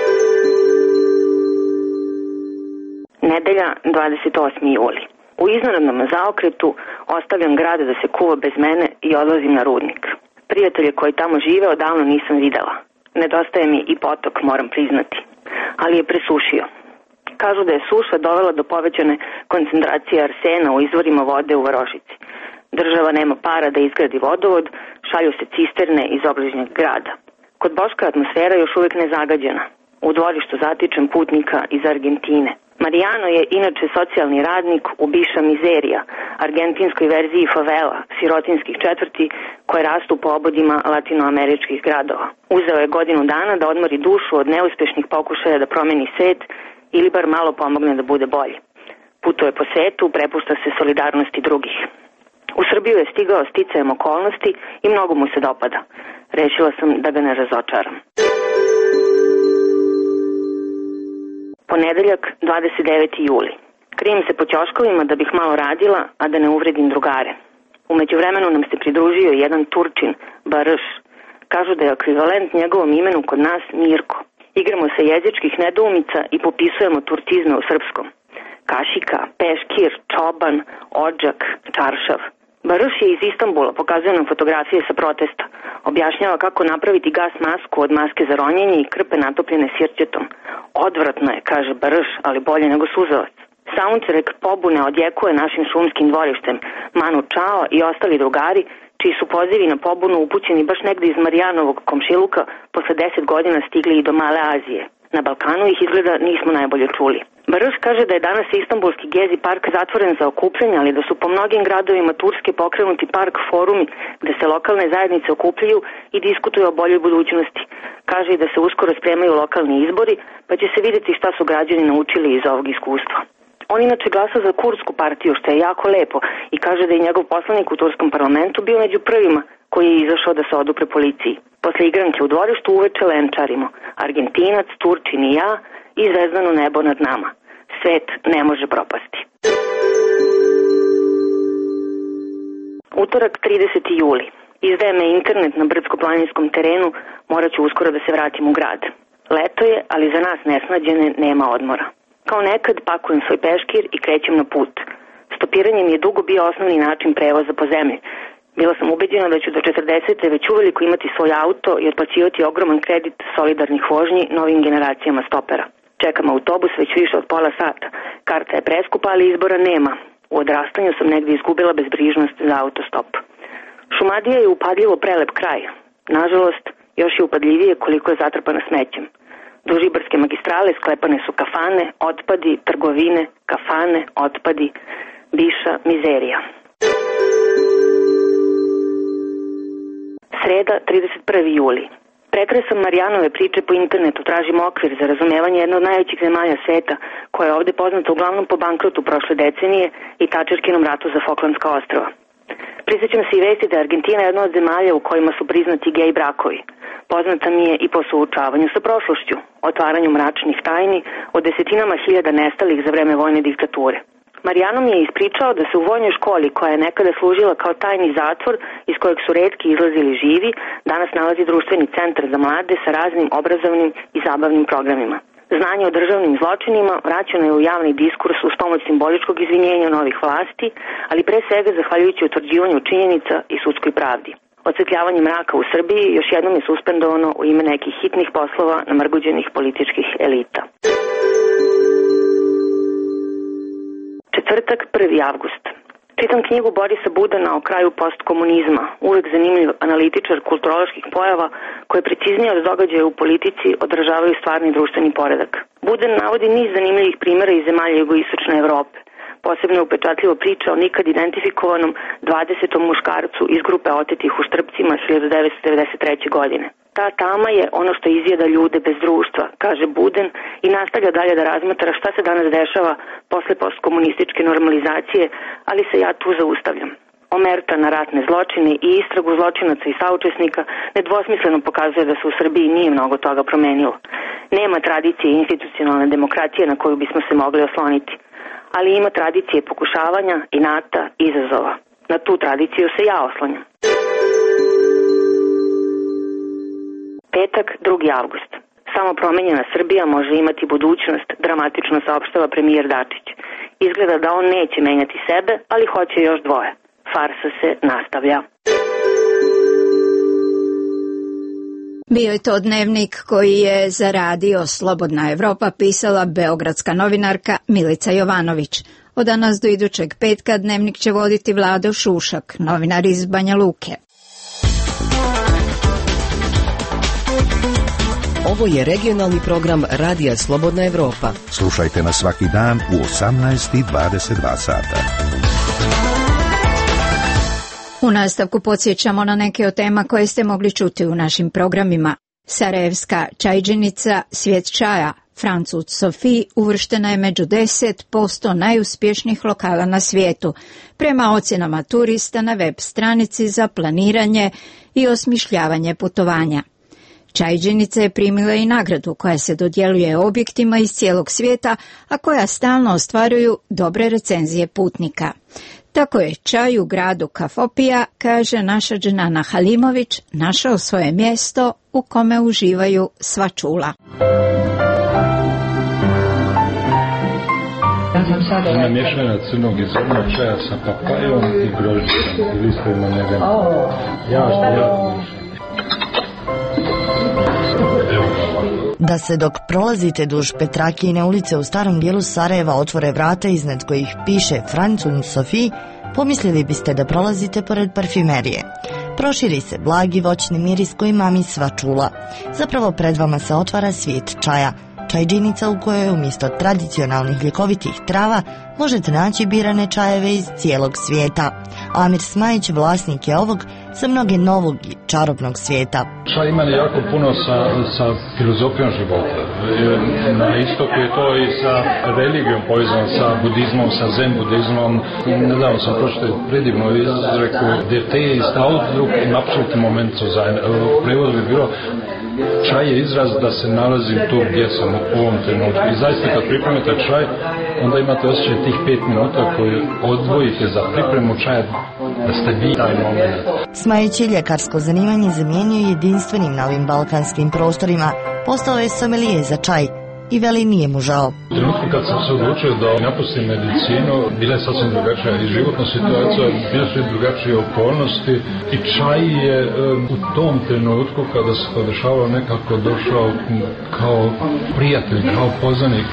Nedelja, dvadeset osmi juli. U iznenadnom zaokretu ostavljam grada da se kuva bez mene i odlazim na rudnik. Prijatelje koji tamo žive odavno nisam videla. Nedostaje mi i potok, moram priznati. Ali je presušio. Kažu da je suša dovela do povećane koncentracije arsena u izvorima vode u Varošici. Država nema para da izgradi vodovod, šalju se cisterne iz obližnjeg grada. Kod Boška atmosfera još uvijek nezagađena. U dvorištu zatičem putnika iz Argentine. Marijano je inače socijalni radnik u Biša Mizerija, argentinskoj verziji favela, sirotinskih četvrti koje rastu po obodima latinoameričkih gradova. Uzeo je godinu dana da odmori dušu od neuspešnih pokušaja da promeni svet ili bar malo pomogne da bude bolji. Putuje po svetu, prepušta se solidarnosti drugih. U Srbiju je stigao sticajem okolnosti i mnogo mu se dopada. Rešila sam da ga ne razočaram. Ponedeljak, dvadeset deveti juli. Krijem se po ćoškovima da bih malo radila, a da ne uvredim drugare. U međuvremenu nam se pridružio jedan Turčin, Barš. Kažu da je ekvivalent njegovom imenu kod nas Mirko. Igramo se jezičkih nedoumica i popisujemo turcizme u srpskom. Kašika, peškir, čoban, odžak, čaršav. Barš je iz Istanbula, pokazuje nam fotografije sa protesta. Objašnjava kako napraviti gas masku od maske za ronjenje i krpe natopljene sirćetom. Odvratno je, kaže Barš, ali bolje nego suzavac. Soundtrack pobune odjekuje našim šumskim dvorištem. Manu Čao i ostali drugari, čiji su pozivi na pobunu upućeni baš negde iz Marijanovog komšiluka, posle deset godina stigli i do Male Azije. Na Balkanu ih izgleda nismo najbolje čuli. Brš kaže da je danas Istanbulski Gezi park zatvoren za okupljanje, ali da su po mnogim gradovima Turske pokrenuti park forumi gde se lokalne zajednice okupljaju i diskutuju o boljoj budućnosti. Kaže i da se uskoro spremaju lokalni izbori, pa će se vidjeti šta su građani naučili iz ovog iskustva. On inače glasa za kurdsku partiju, što je jako lepo, i kaže da je njegov poslanik u turskom parlamentu bio među prvima koji je izašao da se odupre policiji. Posle igranke u dvorištu uveče lenčarimo. Argentinac, Turčin i ja i zvezdano nebo nad nama. Svet ne može propasti. Utorak, trideseti juli. Izdaje me internet na brdsko-planinskom terenu, morat ću uskoro da se vratim u grad. Leto je, ali za nas nesnađene nema odmora. Kao nekad pakujem svoj peškir i krećem na put. Stopiranje mi je dugo bio osnovni način prevoza po zemlji. Bila sam ubeđena da ću do četrdesete već uveliko imati svoj auto i otplaćivati ogroman kredit solidarnih vožnji novim generacijama stopera. Čekam autobus već više od pola sata. Karta je preskupa, ali izbora nema. U odrastanju sam negdje izgubila bezbrižnost za autostop. Šumadija je upadljivo prelep kraj. Nažalost, još je upadljivije koliko je zatrpana smećem. Duž Ibarske magistrale sklepane su kafane, otpadi, trgovine, kafane, otpadi, biša, mizerija. Sreda, trideset prvi juli. Pretresam Marijanove priče po internetu, tražim okvir za razumevanje jedne od najvećih zemalja sveta, koja je ovdje poznata uglavnom po bankrotu prošle decenije i Tačerkinom ratu za Falklandska ostrva. Prisjećam se i vesti da je Argentina jedna od zemalja u kojima su priznati gej brakovi. Poznata mi je i po suočavanju sa prošlošću, otvaranju mračnih tajni, o desetinama hiljada nestalih za vreme vojne diktature. Marijano mi je ispričao da se u vojnoj školi, koja je nekada služila kao tajni zatvor iz kojeg su retki izlazili živi, danas nalazi društveni centar za mlade sa raznim obrazovnim i zabavnim programima. Znanje o državnim zločinima vraćeno je u javni diskurs uz pomoć simboličkog izvinjenja novih vlasti, ali pre svega zahvaljujući utvrđivanju činjenica i sudskoj pravdi. Odsvetljavanje mraka u Srbiji još jednom je suspendovano u ime nekih hitnih poslova namrgođenih političkih elita. Četvrtak, prvi avgust. Čitam knjigu Borisa Budana o kraju postkomunizma, uvek zanimljiv analitičar kulturoloških pojava koje preciznije od događaja u politici odražavaju stvarni društveni poredak. Budan navodi niz zanimljivih primjera iz zemalja jugoistočne Evrope. Posebno je upečatljivo priča o nikad identifikovanom dvadesetom muškarcu iz grupe otetih u Štrpcima hiljadu devetsto devedeset treće. godine. Ta tama je ono što izjeda ljude bez društva, kaže Buden i nastavlja dalje da razmatra šta se danas dešava posle postkomunističke normalizacije, ali se ja tu zaustavljam. Omerta na ratne zločine i istragu zločinaca i saučesnika nedvosmisleno pokazuje da se u Srbiji nije mnogo toga promenilo. Nema tradicije institucionalne demokratije na koju bismo se mogli osloniti, ali ima tradicije pokušavanja, inata, izazova. Na tu tradiciju se ja oslanjam. Petak, drugi avgust. Samo promenjena Srbija može imati budućnost, dramatično saopštava premijer Dačić. Izgleda da on neće menjati sebe, ali hoće još dvoje. Farsa se nastavlja. Bio je to dnevnik koji je za radio Slobodna Evropa pisala beogradska novinarka Milica Jovanović. Od danas do idućeg petka dnevnik će voditi Vlado Šušak, novinar iz Banja Luke. Ovo je regionalni program Radija Slobodna Evropa. Slušajte nas svaki dan u osamnaest i dvadeset dva sata. U nastavku podsjećamo na neke od tema koje ste mogli čuti u našim programima. Sarajevska čajđenica Svijet čaja, Francuz Sophie, uvrštena je među deset posto najuspješnijih lokala na svijetu, prema ocjenama turista na web stranici za planiranje i osmišljavanje putovanja. Čajđenica je primila i nagradu koja se dodjeljuje objektima iz cijelog svijeta, a koja stalno ostvaruju dobre recenzije putnika. Tako je čaj u gradu Kafopija, kaže naša Dženana Halimović, našao svoje mjesto u kome uživaju sva čula. Jedna mješavina crnog i zelenog čaja sa papajom i grožđicom i listovima negana. Ja što ja Da se dok prolazite duž Petrakijine ulice u starom dijelu Sarajeva otvore vrata iznad kojih piše Francuz Sophie, pomislili biste da prolazite pored parfimerije. Proširi se blagi voćni miris koji mami sva čula. Zapravo pred vama se otvara svijet čaja. čajđinica u kojoj umjesto tradicionalnih ljekovitih trava možete naći birane čajeve iz cijelog svijeta. Amir Smajić vlasnik je ovog za mnoge novog i čarobnog svijeta. Čaj ima jako puno sa, sa filozofijom života. Na istoku je to i sa religijom povezano, sa budizmom, sa zen budizmom. Nedavno sam pročitao predivno izreku der Tee ist Ausdruck im absoluten Moment zu sein. U prevodu bi bilo čaj je izraz da se nalazim tu gdje sam u ovom trenutku. I zaista kad pripremite čaj, onda imate osjećaj tih pet minuta koje odvojite za pripremu čaja, da ste vi taj moment. Smajić je ljekarsko zanimanje zamijenio jedinstvenim na ovim balkanskim prostorima. Postao je somelije za čaj i veli nije mu žao. U trenutku kad sam se odlučio da napustim medicinu, bila je sasvim drugačija i životna situacija, bile su i drugačije okolnosti i čaj je um, u tom trenutku kada se to dešavalo nekako došao kao prijatelj, kao poznanik,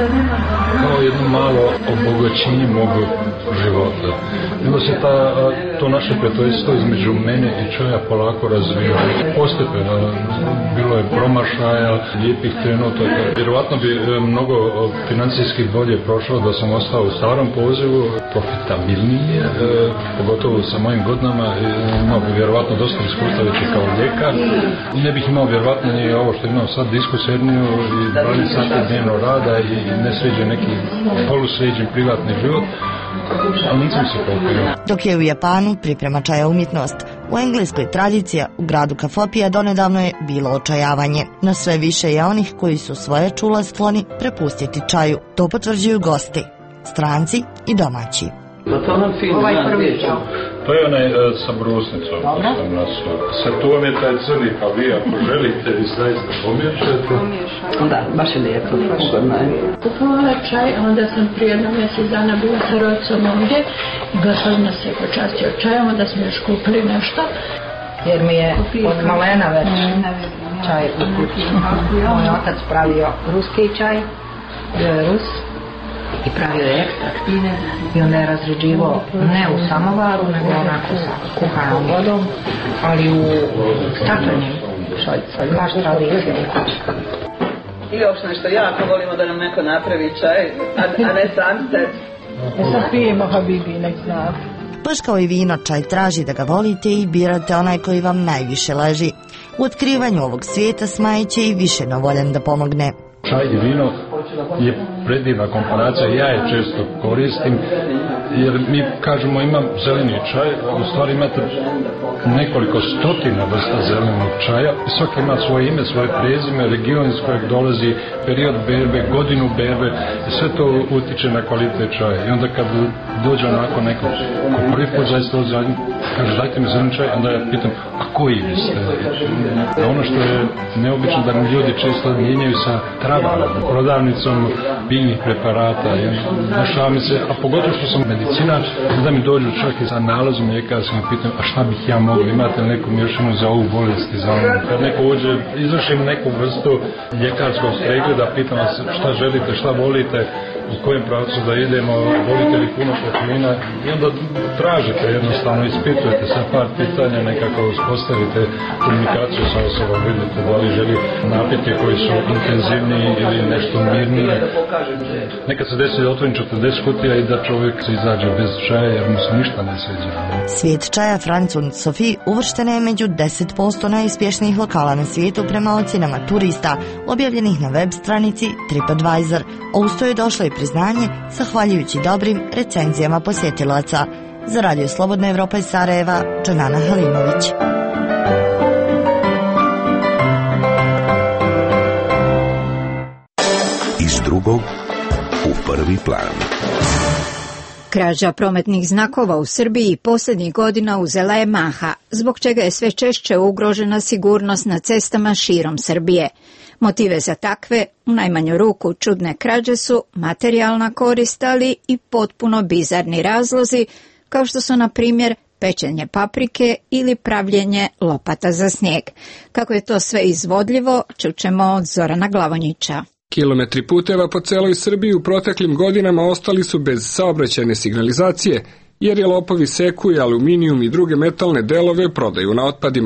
kao jedno malo obogaćenje mog života. Onda se ta, to naše prijateljstvo između mene i čaja polako razvijalo. Postepeno bilo je promašaja, lijepih trenutaka. Vjerovatno bi mnogo financijski bolje prošlo da sam ostao u starom pozivu, profitabilnije, e, pogotovo sa mojim godinama, imao bi vjerovatno dosta iskustva već kao ljekar. Ne bih imao vjerovatno ni ovo što imam sad, diskuserniju i dvanaest sati dnevno rada i nesređen neki polusređen privatni život, ali nisam se popio. Dok je u Japanu priprema čaja umjetnost, u Engleskoj tradicija u gradu Kafopija donedavno je bilo očajavanje. No sve više je onih koji su svoje čula skloni prepustiti čaju. To potvrđuju gosti, stranci i domaći. Ovaj prvi. To je onaj e, sa brusnicom. Sad tu vam je taj crni, pa vi ako želite vi zaista pomiješate. Da, baš je lijepo. Kupovala čaj, onda sam prije jedno mjesec dana bila sa rodicom ovdje. Gospodin nas je počastio čajom, onda smo još kupili nešto. Jer mi je od malena već čaj u kući. Moj otac pravio ruski čaj, bio je Rus. I pravio je ekstrakt i onda je razređivao ne u samovaru nego onako sa kuhanom vodom, ali u staklenim šoljicama, baš tradicija. I još nešto jako volimo da nam neko napravi čaj, a, a ne sunset. Ne sad pijemo habibi, nek zna. Baš kao i vino, čaj traži da ga volite i birate onaj koji vam najviše leži. U otkrivanju ovog svijeta Smajić je i više novoljan da pomogne. Čaj i vino je predivna komparacija, ja je često koristim, jer mi kažemo imam zeleni čaj, u stvari imate nekoliko stotina vrsta zelenog čaja i svaki ima svoje ime, svoje prezime, region iz kojeg dolazi, period berbe, godinu berbe i sve to utiče na kvalitet čaja. I onda kad dođe onako neko ko prvi put zaista odzadnji, kaže dajte mi zeleni čaj, onda ja pitam, a koji vi ste? A ono što je neobično da mi ljudi često mijenjaju sa travama, prodavnicom biljnih preparata, našao mi se, a pogotovo što sam medicinar, da mi dođu čak i sa nalazom ljekarskim, pitam, a šta bih ja mogao, imate neku mješanu za ovu bolest i za ono. Kad neko uđe, izvršim neku vrstu ljekarskog pregleda, pitam vas šta želite, šta volite, u kojem pravcu da idemo, volite li puno proteina i onda tražite jednostavno, ispitujete sa par pitanja, nekako uspostavite komunikaciju sa osobom, vidite da li želi napitke koji su intenzivniji ili nešto mirnije. Nekad se desi da otvorim četrdeset kutija i da čovjek se izađe bez čaja jer mu se ništa ne sviđa. Svijet čaja Franz und Sophie uvršten je među deset posto najuspješnijih lokala na svijetu prema ocjenama turista, objavljenih na web stranici TripAdvisor. A uz to je došlo i priznanje zahvaljujući dobrim recenzijama posjetilaca. Za Radio Slobodna Evropa iz Sarajeva, Džanana Halimović. Iz drugog u prvi plan. Krađa prometnih znakova u Srbiji posljednjih godina uzela je maha, zbog čega je sve češće ugrožena sigurnost na cestama širom Srbije. Motive za takve, u najmanju ruku čudne krađe su materijalna korist, ali i potpuno bizarni razlozi, kao što su, na primjer, pečenje paprike ili pravljenje lopata za snijeg. Kako je to sve izvodljivo, čućemo od Zorana Glavonjića. Kilometri puteva po celoj Srbiji u proteklim godinama ostali su bez saobraćajne signalizacije, jer je lopovi seku i aluminijum i druge metalne delove prodaju na otpadima.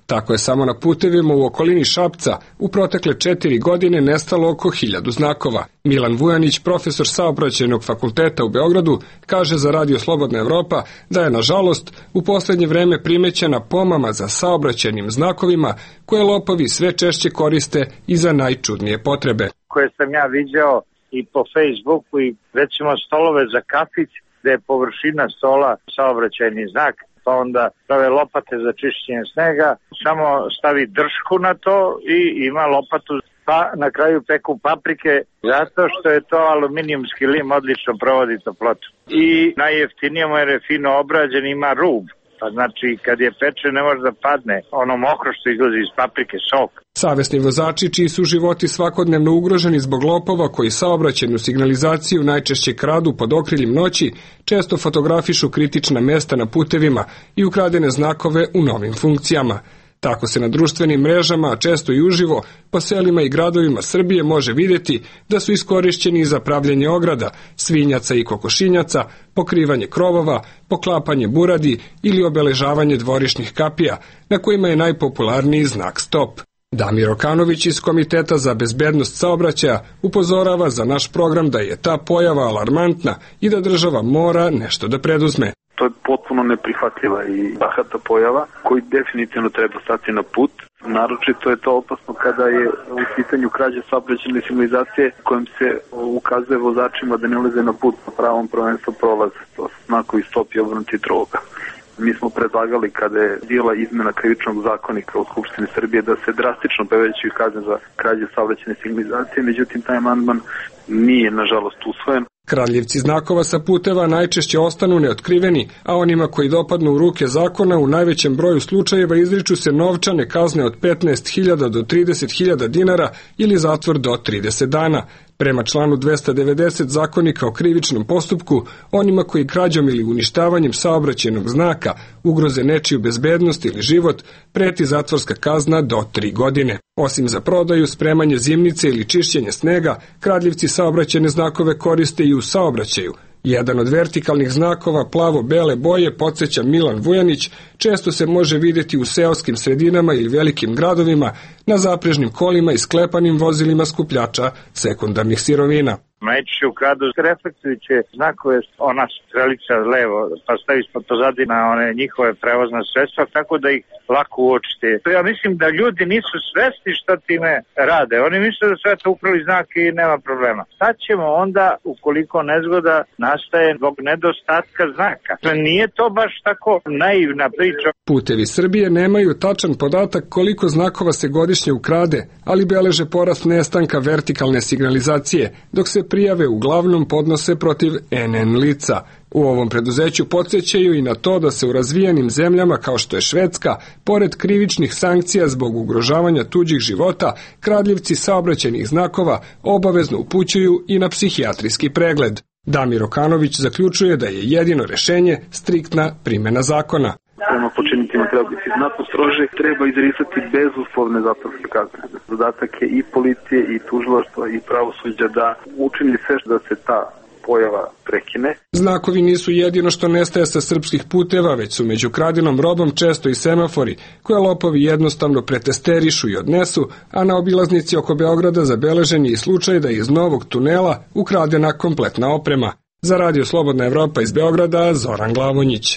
Tako je samo na putevima u okolini Šapca u protekle četiri godine nestalo oko hiljadu znakova. Milan Vujanić, profesor Saobraćajnog fakulteta u Beogradu, kaže za Radio Slobodna Evropa da je, nažalost, u poslednje vreme primećena pomama za saobraćajnim znakovima koje lopovi sve češće koriste i za najčudnije potrebe. Koje sam ja viđao i po Facebooku i recimo stolove za kafić gde je površina stola saobraćajni znak, pa onda prave lopate za čišćenje snega, samo stavi držku na to i ima lopatu, pa na kraju peku paprike, zato što je to aluminijumski lim, odlično provodi toplotu. I najjeftinije mu jer je fino obrađen, ima rub. Pa znači, kad je peče, ne može da padne ono mokro što izlazi iz paprike, sok. Savesni vozači, čiji su životi svakodnevno ugroženi zbog lopova koji saobraćajnu signalizaciju najčešće kradu pod okriljem noći, često fotografišu kritična mesta na putevima i ukradene znakove u novim funkcijama. Tako se na društvenim mrežama, a često i uživo, po selima i gradovima Srbije može vidjeti da su iskorišćeni za pravljenje ograda, svinjaca i kokošinjaca, pokrivanje krovova, poklapanje buradi ili obeležavanje dvorišnih kapija, na kojima je najpopularniji znak stop. Damir Okanović iz Komiteta za bezbednost saobraćaja upozorava za naš program da je ta pojava alarmantna i da država mora nešto da preduzme. To je potpuno neprihvatljiva i bahata pojava koji definitivno treba stati na put. Naročito je to opasno kada je u pitanju krađe saobraćajne signalizacije kojim se ukazuje vozačima da ne ulaze na put na pravom prvenstvu prolaze. To su znakovi stop i obrnuti droga. Mi smo predlagali kada je bila izmena krivičnog zakonika u Skupštini Srbije da se drastično povećaju kazne za krađe saobraćajne signalizacije, međutim taj amandman nije nažalost usvojen. Kradljivci znakova sa puteva najčešće ostanu neotkriveni, a onima koji dopadnu u ruke zakona u najvećem broju slučajeva izriču se novčane kazne od petnaest hiljada do trideset hiljada dinara ili zatvor do trideset dana. Prema članu dvesta devedeset Zakonika o krivičnom postupku, onima koji krađom ili uništavanjem saobraćajnog znaka ugroze nečiju bezbednost ili život, preti zatvorska kazna do tri godine. Osim za prodaju, spremanje zimnice ili čišćenje snega, kradljivci saobraćajne znakove koriste i u saobraćaju. Jedan od vertikalnih znakova plavo-bele boje, podsjeća Milan Vujanić, često se može vidjeti u seoskim sredinama ili velikim gradovima na zaprežnim kolima i sklepanim vozilima skupljača sekundarnih sirovina. Najčešće ukradu reflektujuće znakove, ona strelica levo, pa stavi ispod pozadina one njihove prevozna sredstva, tako da ih lako uočite. Ja mislim da ljudi nisu svesni šta time rade. Oni misle da sve to ukrali znak i nema problema. Sad ćemo onda, ukoliko nezgoda nastaje zbog nedostatka znaka. Nije to baš tako naivna priča. Putevi Srbije nemaju tačan podatak koliko znakova se godišnje ukrade, ali beleže porast nestanka vertikalne signalizacije, dok se prijave uglavnom podnose protiv en en lica. U ovom preduzeću podsjećaju i na to da se u razvijenim zemljama kao što je Švedska, pored krivičnih sankcija zbog ugrožavanja tuđih života, kradljivci saobraćajnih znakova obavezno upućuju i na psihijatrijski pregled. Damir Okanović zaključuje da je jedino rešenje striktna primjena zakona. Prema počiniteljima treba biti znatno strože, treba izricati bezuslovne zatvorske kazne. Zadatak je i policije, i tužilaštva, i pravosuđa da učini sve da se ta pojava prekine. Znakovi nisu jedino što nestaje sa srpskih puteva, već su među kradenom robom često i semafori, koje lopovi jednostavno pretesterišu i odnesu, a na obilaznici oko Beograda zabeležen je i slučaj da je iz novog tunela ukradena kompletna oprema. Za Radio Slobodna Evropa iz Beograda, Zoran Glavonjić.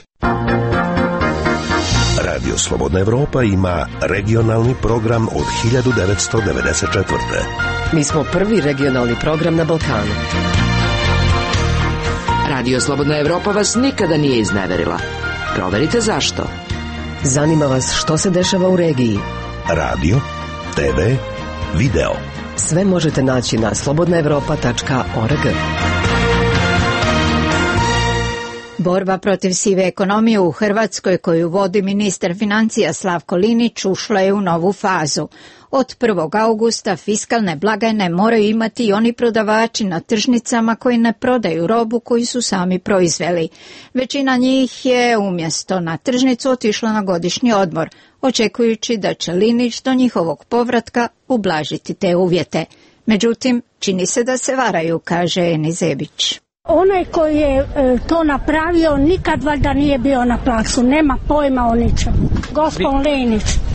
Radio Slobodna Evropa ima regionalni program od hiljadu devetsto devedeset četvrte. Mi smo prvi regionalni program na Balkanu. Radio Slobodna Evropa vas nikada nije izneverila. Proverite zašto. Zanima vas što se dešava u regiji. Radio, te ve, video. Sve možete naći na slobodna evropa tačka org. Borba protiv sive ekonomije u Hrvatskoj, koju vodi ministar financija Slavko Linić, ušla je u novu fazu. Od prvog augusta fiskalne blagajne moraju imati i oni prodavači na tržnicama koji ne prodaju robu koju su sami proizveli. Većina njih je umjesto na tržnicu otišla na godišnji odmor, očekujući da će Linić do njihovog povratka ublažiti te uvjete. Međutim, čini se da se varaju, kaže Eni Zebić. Onaj koji je e, to napravio nikad valjda nije bio na placu, nema pojma o ničemu. Gospon Linić.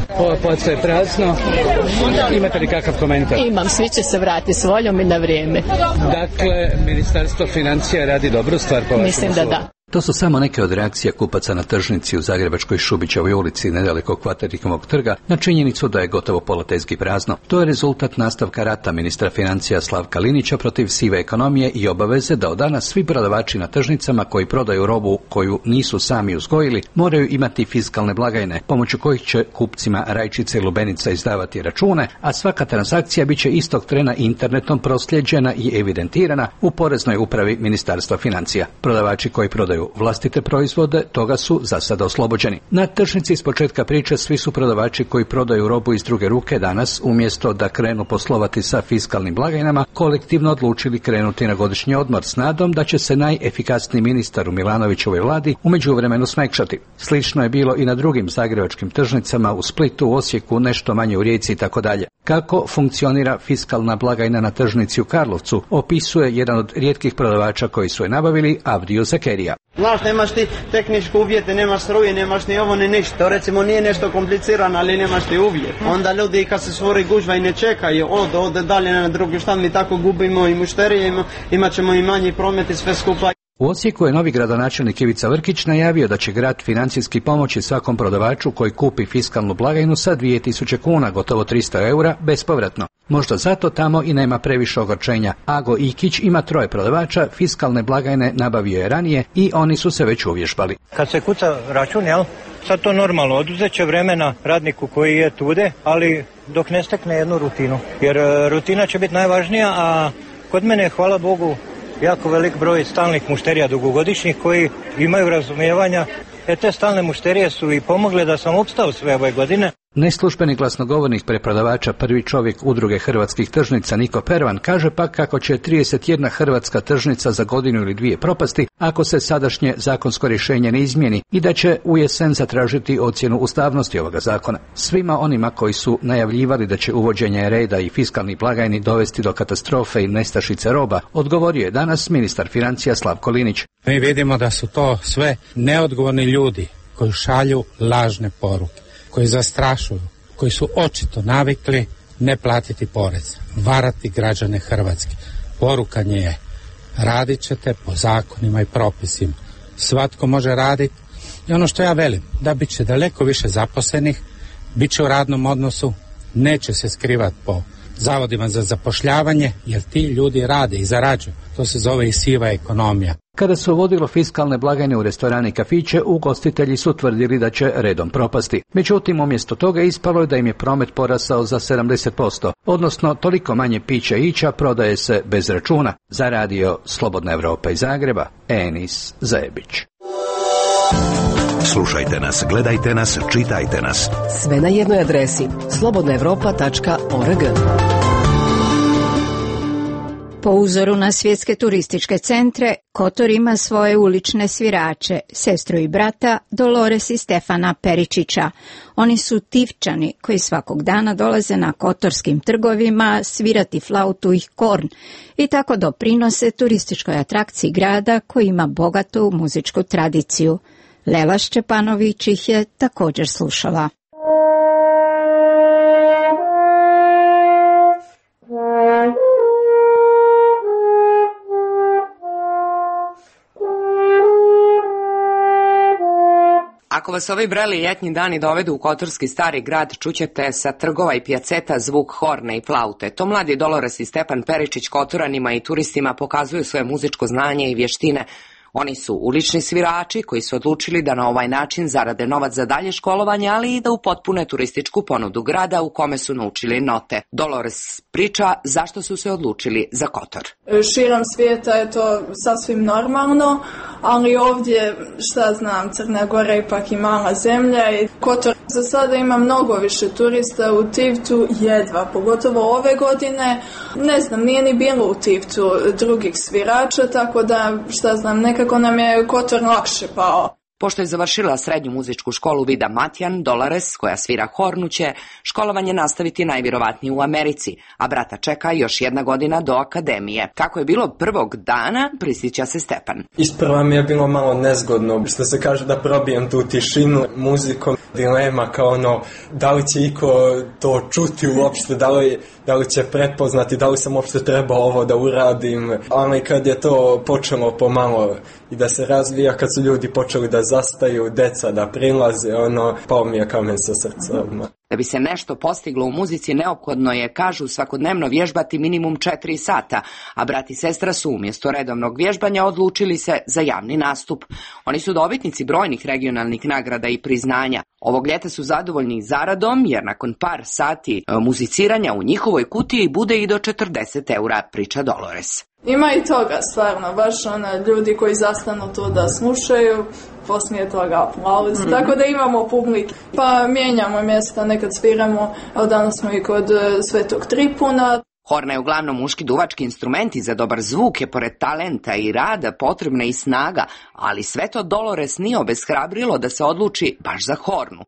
Ovo posto je prazno. Imate li kakav komentar? Imam, svi će se vratiti s voljom i na vrijeme. Dakle, Ministarstvo financija radi dobru stvar po vašem Mislim da da. To su samo neke od reakcija kupaca na tržnici u zagrebačkoj Šubićevoj ulici nedaleko Kvaterikovog trga na činjenicu da je gotovo pola tezgi prazno. To je rezultat nastavka rata ministra financija Slavka Linića protiv sive ekonomije i obaveze da od danas svi prodavači na tržnicama koji prodaju robu koju nisu sami uzgojili moraju imati fiskalne blagajne pomoću kojih će kupcima rajčice i lubenica izdavati račune, a svaka transakcija bit će istog trena internetom prosljeđena i evidentirana u poreznoj upravi Ministarstva financija. Prodavači koji prodaju vlastite proizvode toga su za sada oslobođeni. Na tržnici s početka priče svi su prodavači koji prodaju robu iz druge ruke danas, umjesto da krenu poslovati sa fiskalnim blagajnama, kolektivno odlučili krenuti na godišnji odmor s nadom da će se najefikasniji ministar u Milanovićevoj vladi u međuvremenu smekšati. Slično je bilo i na drugim zagrebačkim tržnicama u Splitu, u Osijeku, nešto manje u Rijeci i tako dalje. Kako funkcionira fiskalna blagajna na tržnici u Karlovcu, opisuje jedan od rijetkih prodavača koji su je nabavili, Avdio Zakerija. Znaš, nemaš ti tehničke uvjete, nemaš struje, nemaš ni ovo ni ništa. Recimo nije nešto komplicirano, ali nemaš ti uvjet. Onda ljudi kad se stvori gužva i ne čekaju, ode, ode dalje na drugi štan, mi tako gubimo i mušterije, imat ćemo i manji promet i sve skupa. U Osijeku je novi gradonačelnik Ivica Vrkić najavio da će grad financijski pomoći svakom prodavaču koji kupi fiskalnu blagajnu sa dvije tisuće kuna, gotovo tristo eura, bespovratno. Možda zato tamo i nema previše ogorčenja. Ago Ikić ima troje prodavača, fiskalne blagajne nabavio je ranije i oni su se već uvježbali. Kad se kuca račun, jel? Sad to normalno, oduzet će vremena radniku koji je tude, ali dok ne stekne jednu rutinu. Jer rutina će biti najvažnija, a kod mene, hvala Bogu, jako velik broj stalnih mušterija dugogodišnjih koji imaju razumijevanja. E te stalne mušterije su i pomogle da sam opstao sve ove godine. Neslužbeni glasnogovornik preprodavača, prvi čovjek udruge hrvatskih tržnica Niko Pervan, kaže pak kako će trideset jedna hrvatska tržnica za godinu ili dvije propasti ako se sadašnje zakonsko rješenje ne izmijeni i da će u jesen zatražiti ocjenu ustavnosti ovoga zakona. Svima onima koji su najavljivali da će uvođenje reda i fiskalni blagajni dovesti do katastrofe i nestašice roba, odgovorio je danas ministar financija Slavko Linić. Mi vidimo da su to sve neodgovorni ljudi koji šalju lažne poruke, koji zastrašuju, koji su očito navikli ne platiti porez, varati građane Hrvatske. Poruka nje je, radit ćete po zakonima i propisima. Svatko može raditi i ono što ja velim, da bit će daleko više zaposlenih, bit će u radnom odnosu, neće se skrivati po zavodima za zapošljavanje, jer ti ljudi rade i zarađuju. To se zove i siva ekonomija. Kada se uvodilo fiskalne blagajne u restorane i kafiće, ugostitelji su tvrdili da će redom propasti. Međutim, umjesto toga ispalo je da im je promet porasao za sedamdeset posto, odnosno toliko manje pića i ića prodaje se bez računa. Za radio Slobodna Evropa iz Zagreba, Enis Zajebić. Slušajte nas, gledajte nas, čitajte nas. Sve na jednoj adresi slobodna evropa tačka org. Po uzoru na svjetske turističke centre, Kotor ima svoje ulične svirače, sestru i brata Dolores i Stefana Peričića. Oni su Tivčani koji svakog dana dolaze na kotorskim trgovima svirati flautu i korn i tako doprinose turističkoj atrakciji grada koji ima bogatu muzičku tradiciju. Lela Šćepanović ih je također slušala. Ako vas ovi breli ljetnji dani dovedu u kotorski stari grad, čućete sa trgova i pijaceta zvuk horne i flaute. To mladi Dolores i Stepan Peričić Kotoranima i turistima pokazuju svoje muzičko znanje i vještine. Oni su ulični svirači koji su odlučili da na ovaj način zarade novac za dalje školovanje, ali i da upotpune turističku ponudu grada u kome su naučili note. Dolores priča zašto su se odlučili za Kotor. Širom svijeta je to sasvim normalno, ali ovdje, šta znam, Crna Gora ipak i mala zemlja i Kotor za sada ima mnogo više turista, u Tivtu jedva, pogotovo ove godine. Ne znam, nije ni bilo u Tivtu drugih svirača, tako da, šta znam, nekako nam je Kotor lakše pao. Pošto je završila srednju muzičku školu Vida Matjan Dolores, koja svira hornu, će školovanje nastaviti najvjerovatnije u Americi, a brata čeka još jedna godina do akademije. Kako je bilo prvog dana, prisjeća se Stepan. Isprva mi je bilo malo nezgodno, što se kaže da probijem tu tišinu muzikom. Dilema kao ono, da li će iko to čuti uopšte, da li, da li će prepoznati, da li sam uopšte trebao ovo da uradim. Ali kad je to počelo pomalo i da se razvija, kad su ljudi počeli da zastaju, deca da prilaze, ono, pao mi je kamen sa srca. Da bi se nešto postiglo u muzici, neophodno je, kažu, svakodnevno vježbati minimum četiri sata, a brat i sestra su umjesto redovnog vježbanja odlučili se za javni nastup. Oni su dobitnici brojnih regionalnih nagrada i priznanja. Ovog ljeta su zadovoljni zaradom, jer nakon par sati muziciranja u njihovoj kutiji bude i do četrdeset eura, priča Dolores. Ima i toga, stvarno, baš ona, ljudi koji zastanu tu da slušaju, poslije toga aplauz, mm-hmm. Tako da imamo publik. Pa mijenjamo mjesta, nekad sviramo, ali danas smo i kod Svetog Tripuna. Horna je uglavnom muški duvački instrument i za dobar zvuk je pored talenta i rada potrebna i snaga, ali sve to Dolores nije obeshrabrilo da se odluči baš za hornu.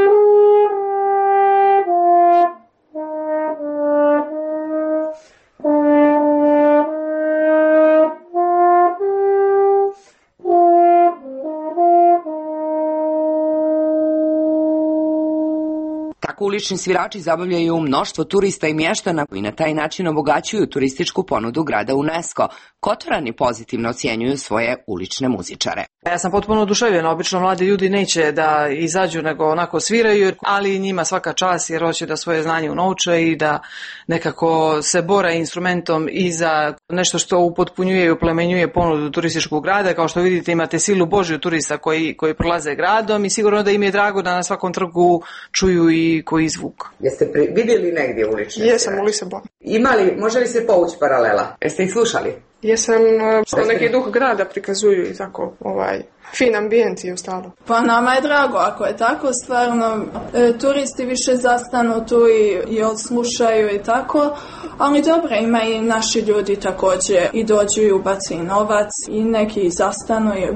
Ulični svirači zabavljaju mnoštvo turista i mještana koji na taj način obogaćuju turističku ponudu grada UNESCO. Kotorani pozitivno ocjenjuju svoje ulične muzičare. Ja sam potpuno oduševljena, obično mladi ljudi neće da izađu nego onako sviraju, ali njima svaka čast jer hoće da svoje znanje unovče i da nekako se bore instrumentom i za nešto što upotpunjuje i uplemenjuje ponudu turističkog grada. Kao što vidite, imate silu Božju turista koji, koji prolaze gradom i sigurno da im je drago da na svakom trgu čuju i koji zvuk. Jeste pri, vidjeli negdje ulične? Jesam u Lisabonu. Imali, može li se povući paralela? Jeste ih slušali? Jesam, uh, neki duh grada prikazuju i tako, ovaj, fin ambijent i ostalo. Pa nama je drago, ako je tako, stvarno, e, turisti više zastanu tu i, i odslušaju i tako, ali dobro, ima i naši ljudi također i dođu i ubaci novac i neki zastanu i...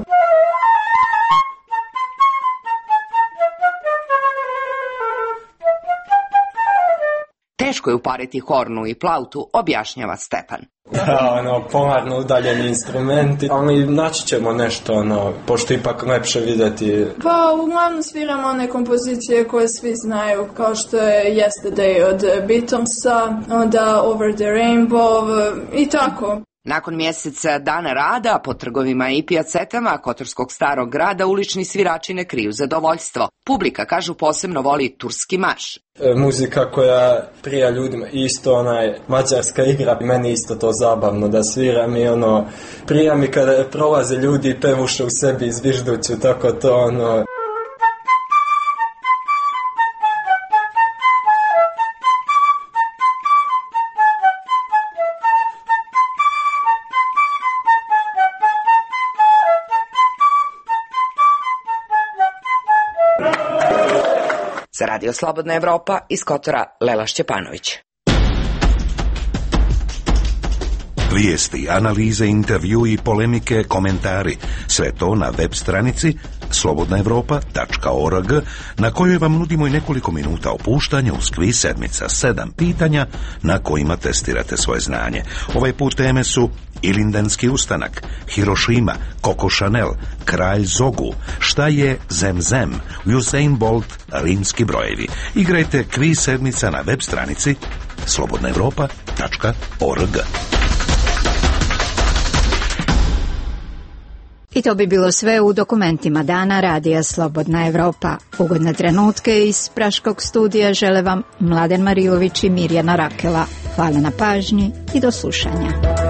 Teško je upariti hornu i plautu, objašnjava Stepan. Da, ono, pomarno udaljeni instrumenti, ali naći ćemo nešto, ono, pošto ipak lepše vidjeti. Pa, uglavnom sviramo one kompozicije koje svi znaju, kao što je Yesterday od Beatlesa, onda Over the Rainbow i tako. Nakon mjeseca dana rada po trgovima i pijacetama Kotorskog starog grada ulični svirači ne kriju zadovoljstvo. Publika, kažu, posebno voli turski marš. E, muzika koja prija ljudima, isto onaj mađarska igra, meni isto to zabavno da sviram i ono, prija mi kada prolaze ljudi i pevuše u sebi izvižduću, tako to ono... Za Radio Slobodna Evropa iz Kotora, Lela Šćepanović. Vijesti, analize, intervju i polemike, komentari. Sve to na web stranici slobodna evropa tačka org, na kojoj vam nudimo i nekoliko minuta opuštanja uz kviz sedmica, sedam pitanja na kojima testirate svoje znanje. Ovaj put teme su Ilindenski ustanak, Hirošima, Coco Chanel, Kralj Zogu, šta je Zem Zem, Usain Bolt, rimski brojevi. Igrajte kviz sedmica na web stranici slobodna evropa tačka org. I to bi bilo sve u dokumentima dana Radija Slobodna Evropa. Ugodne trenutke iz Praškog studija žele vam Mladen Marijović i Mirjana Rakela. Hvala na pažnji i do slušanja.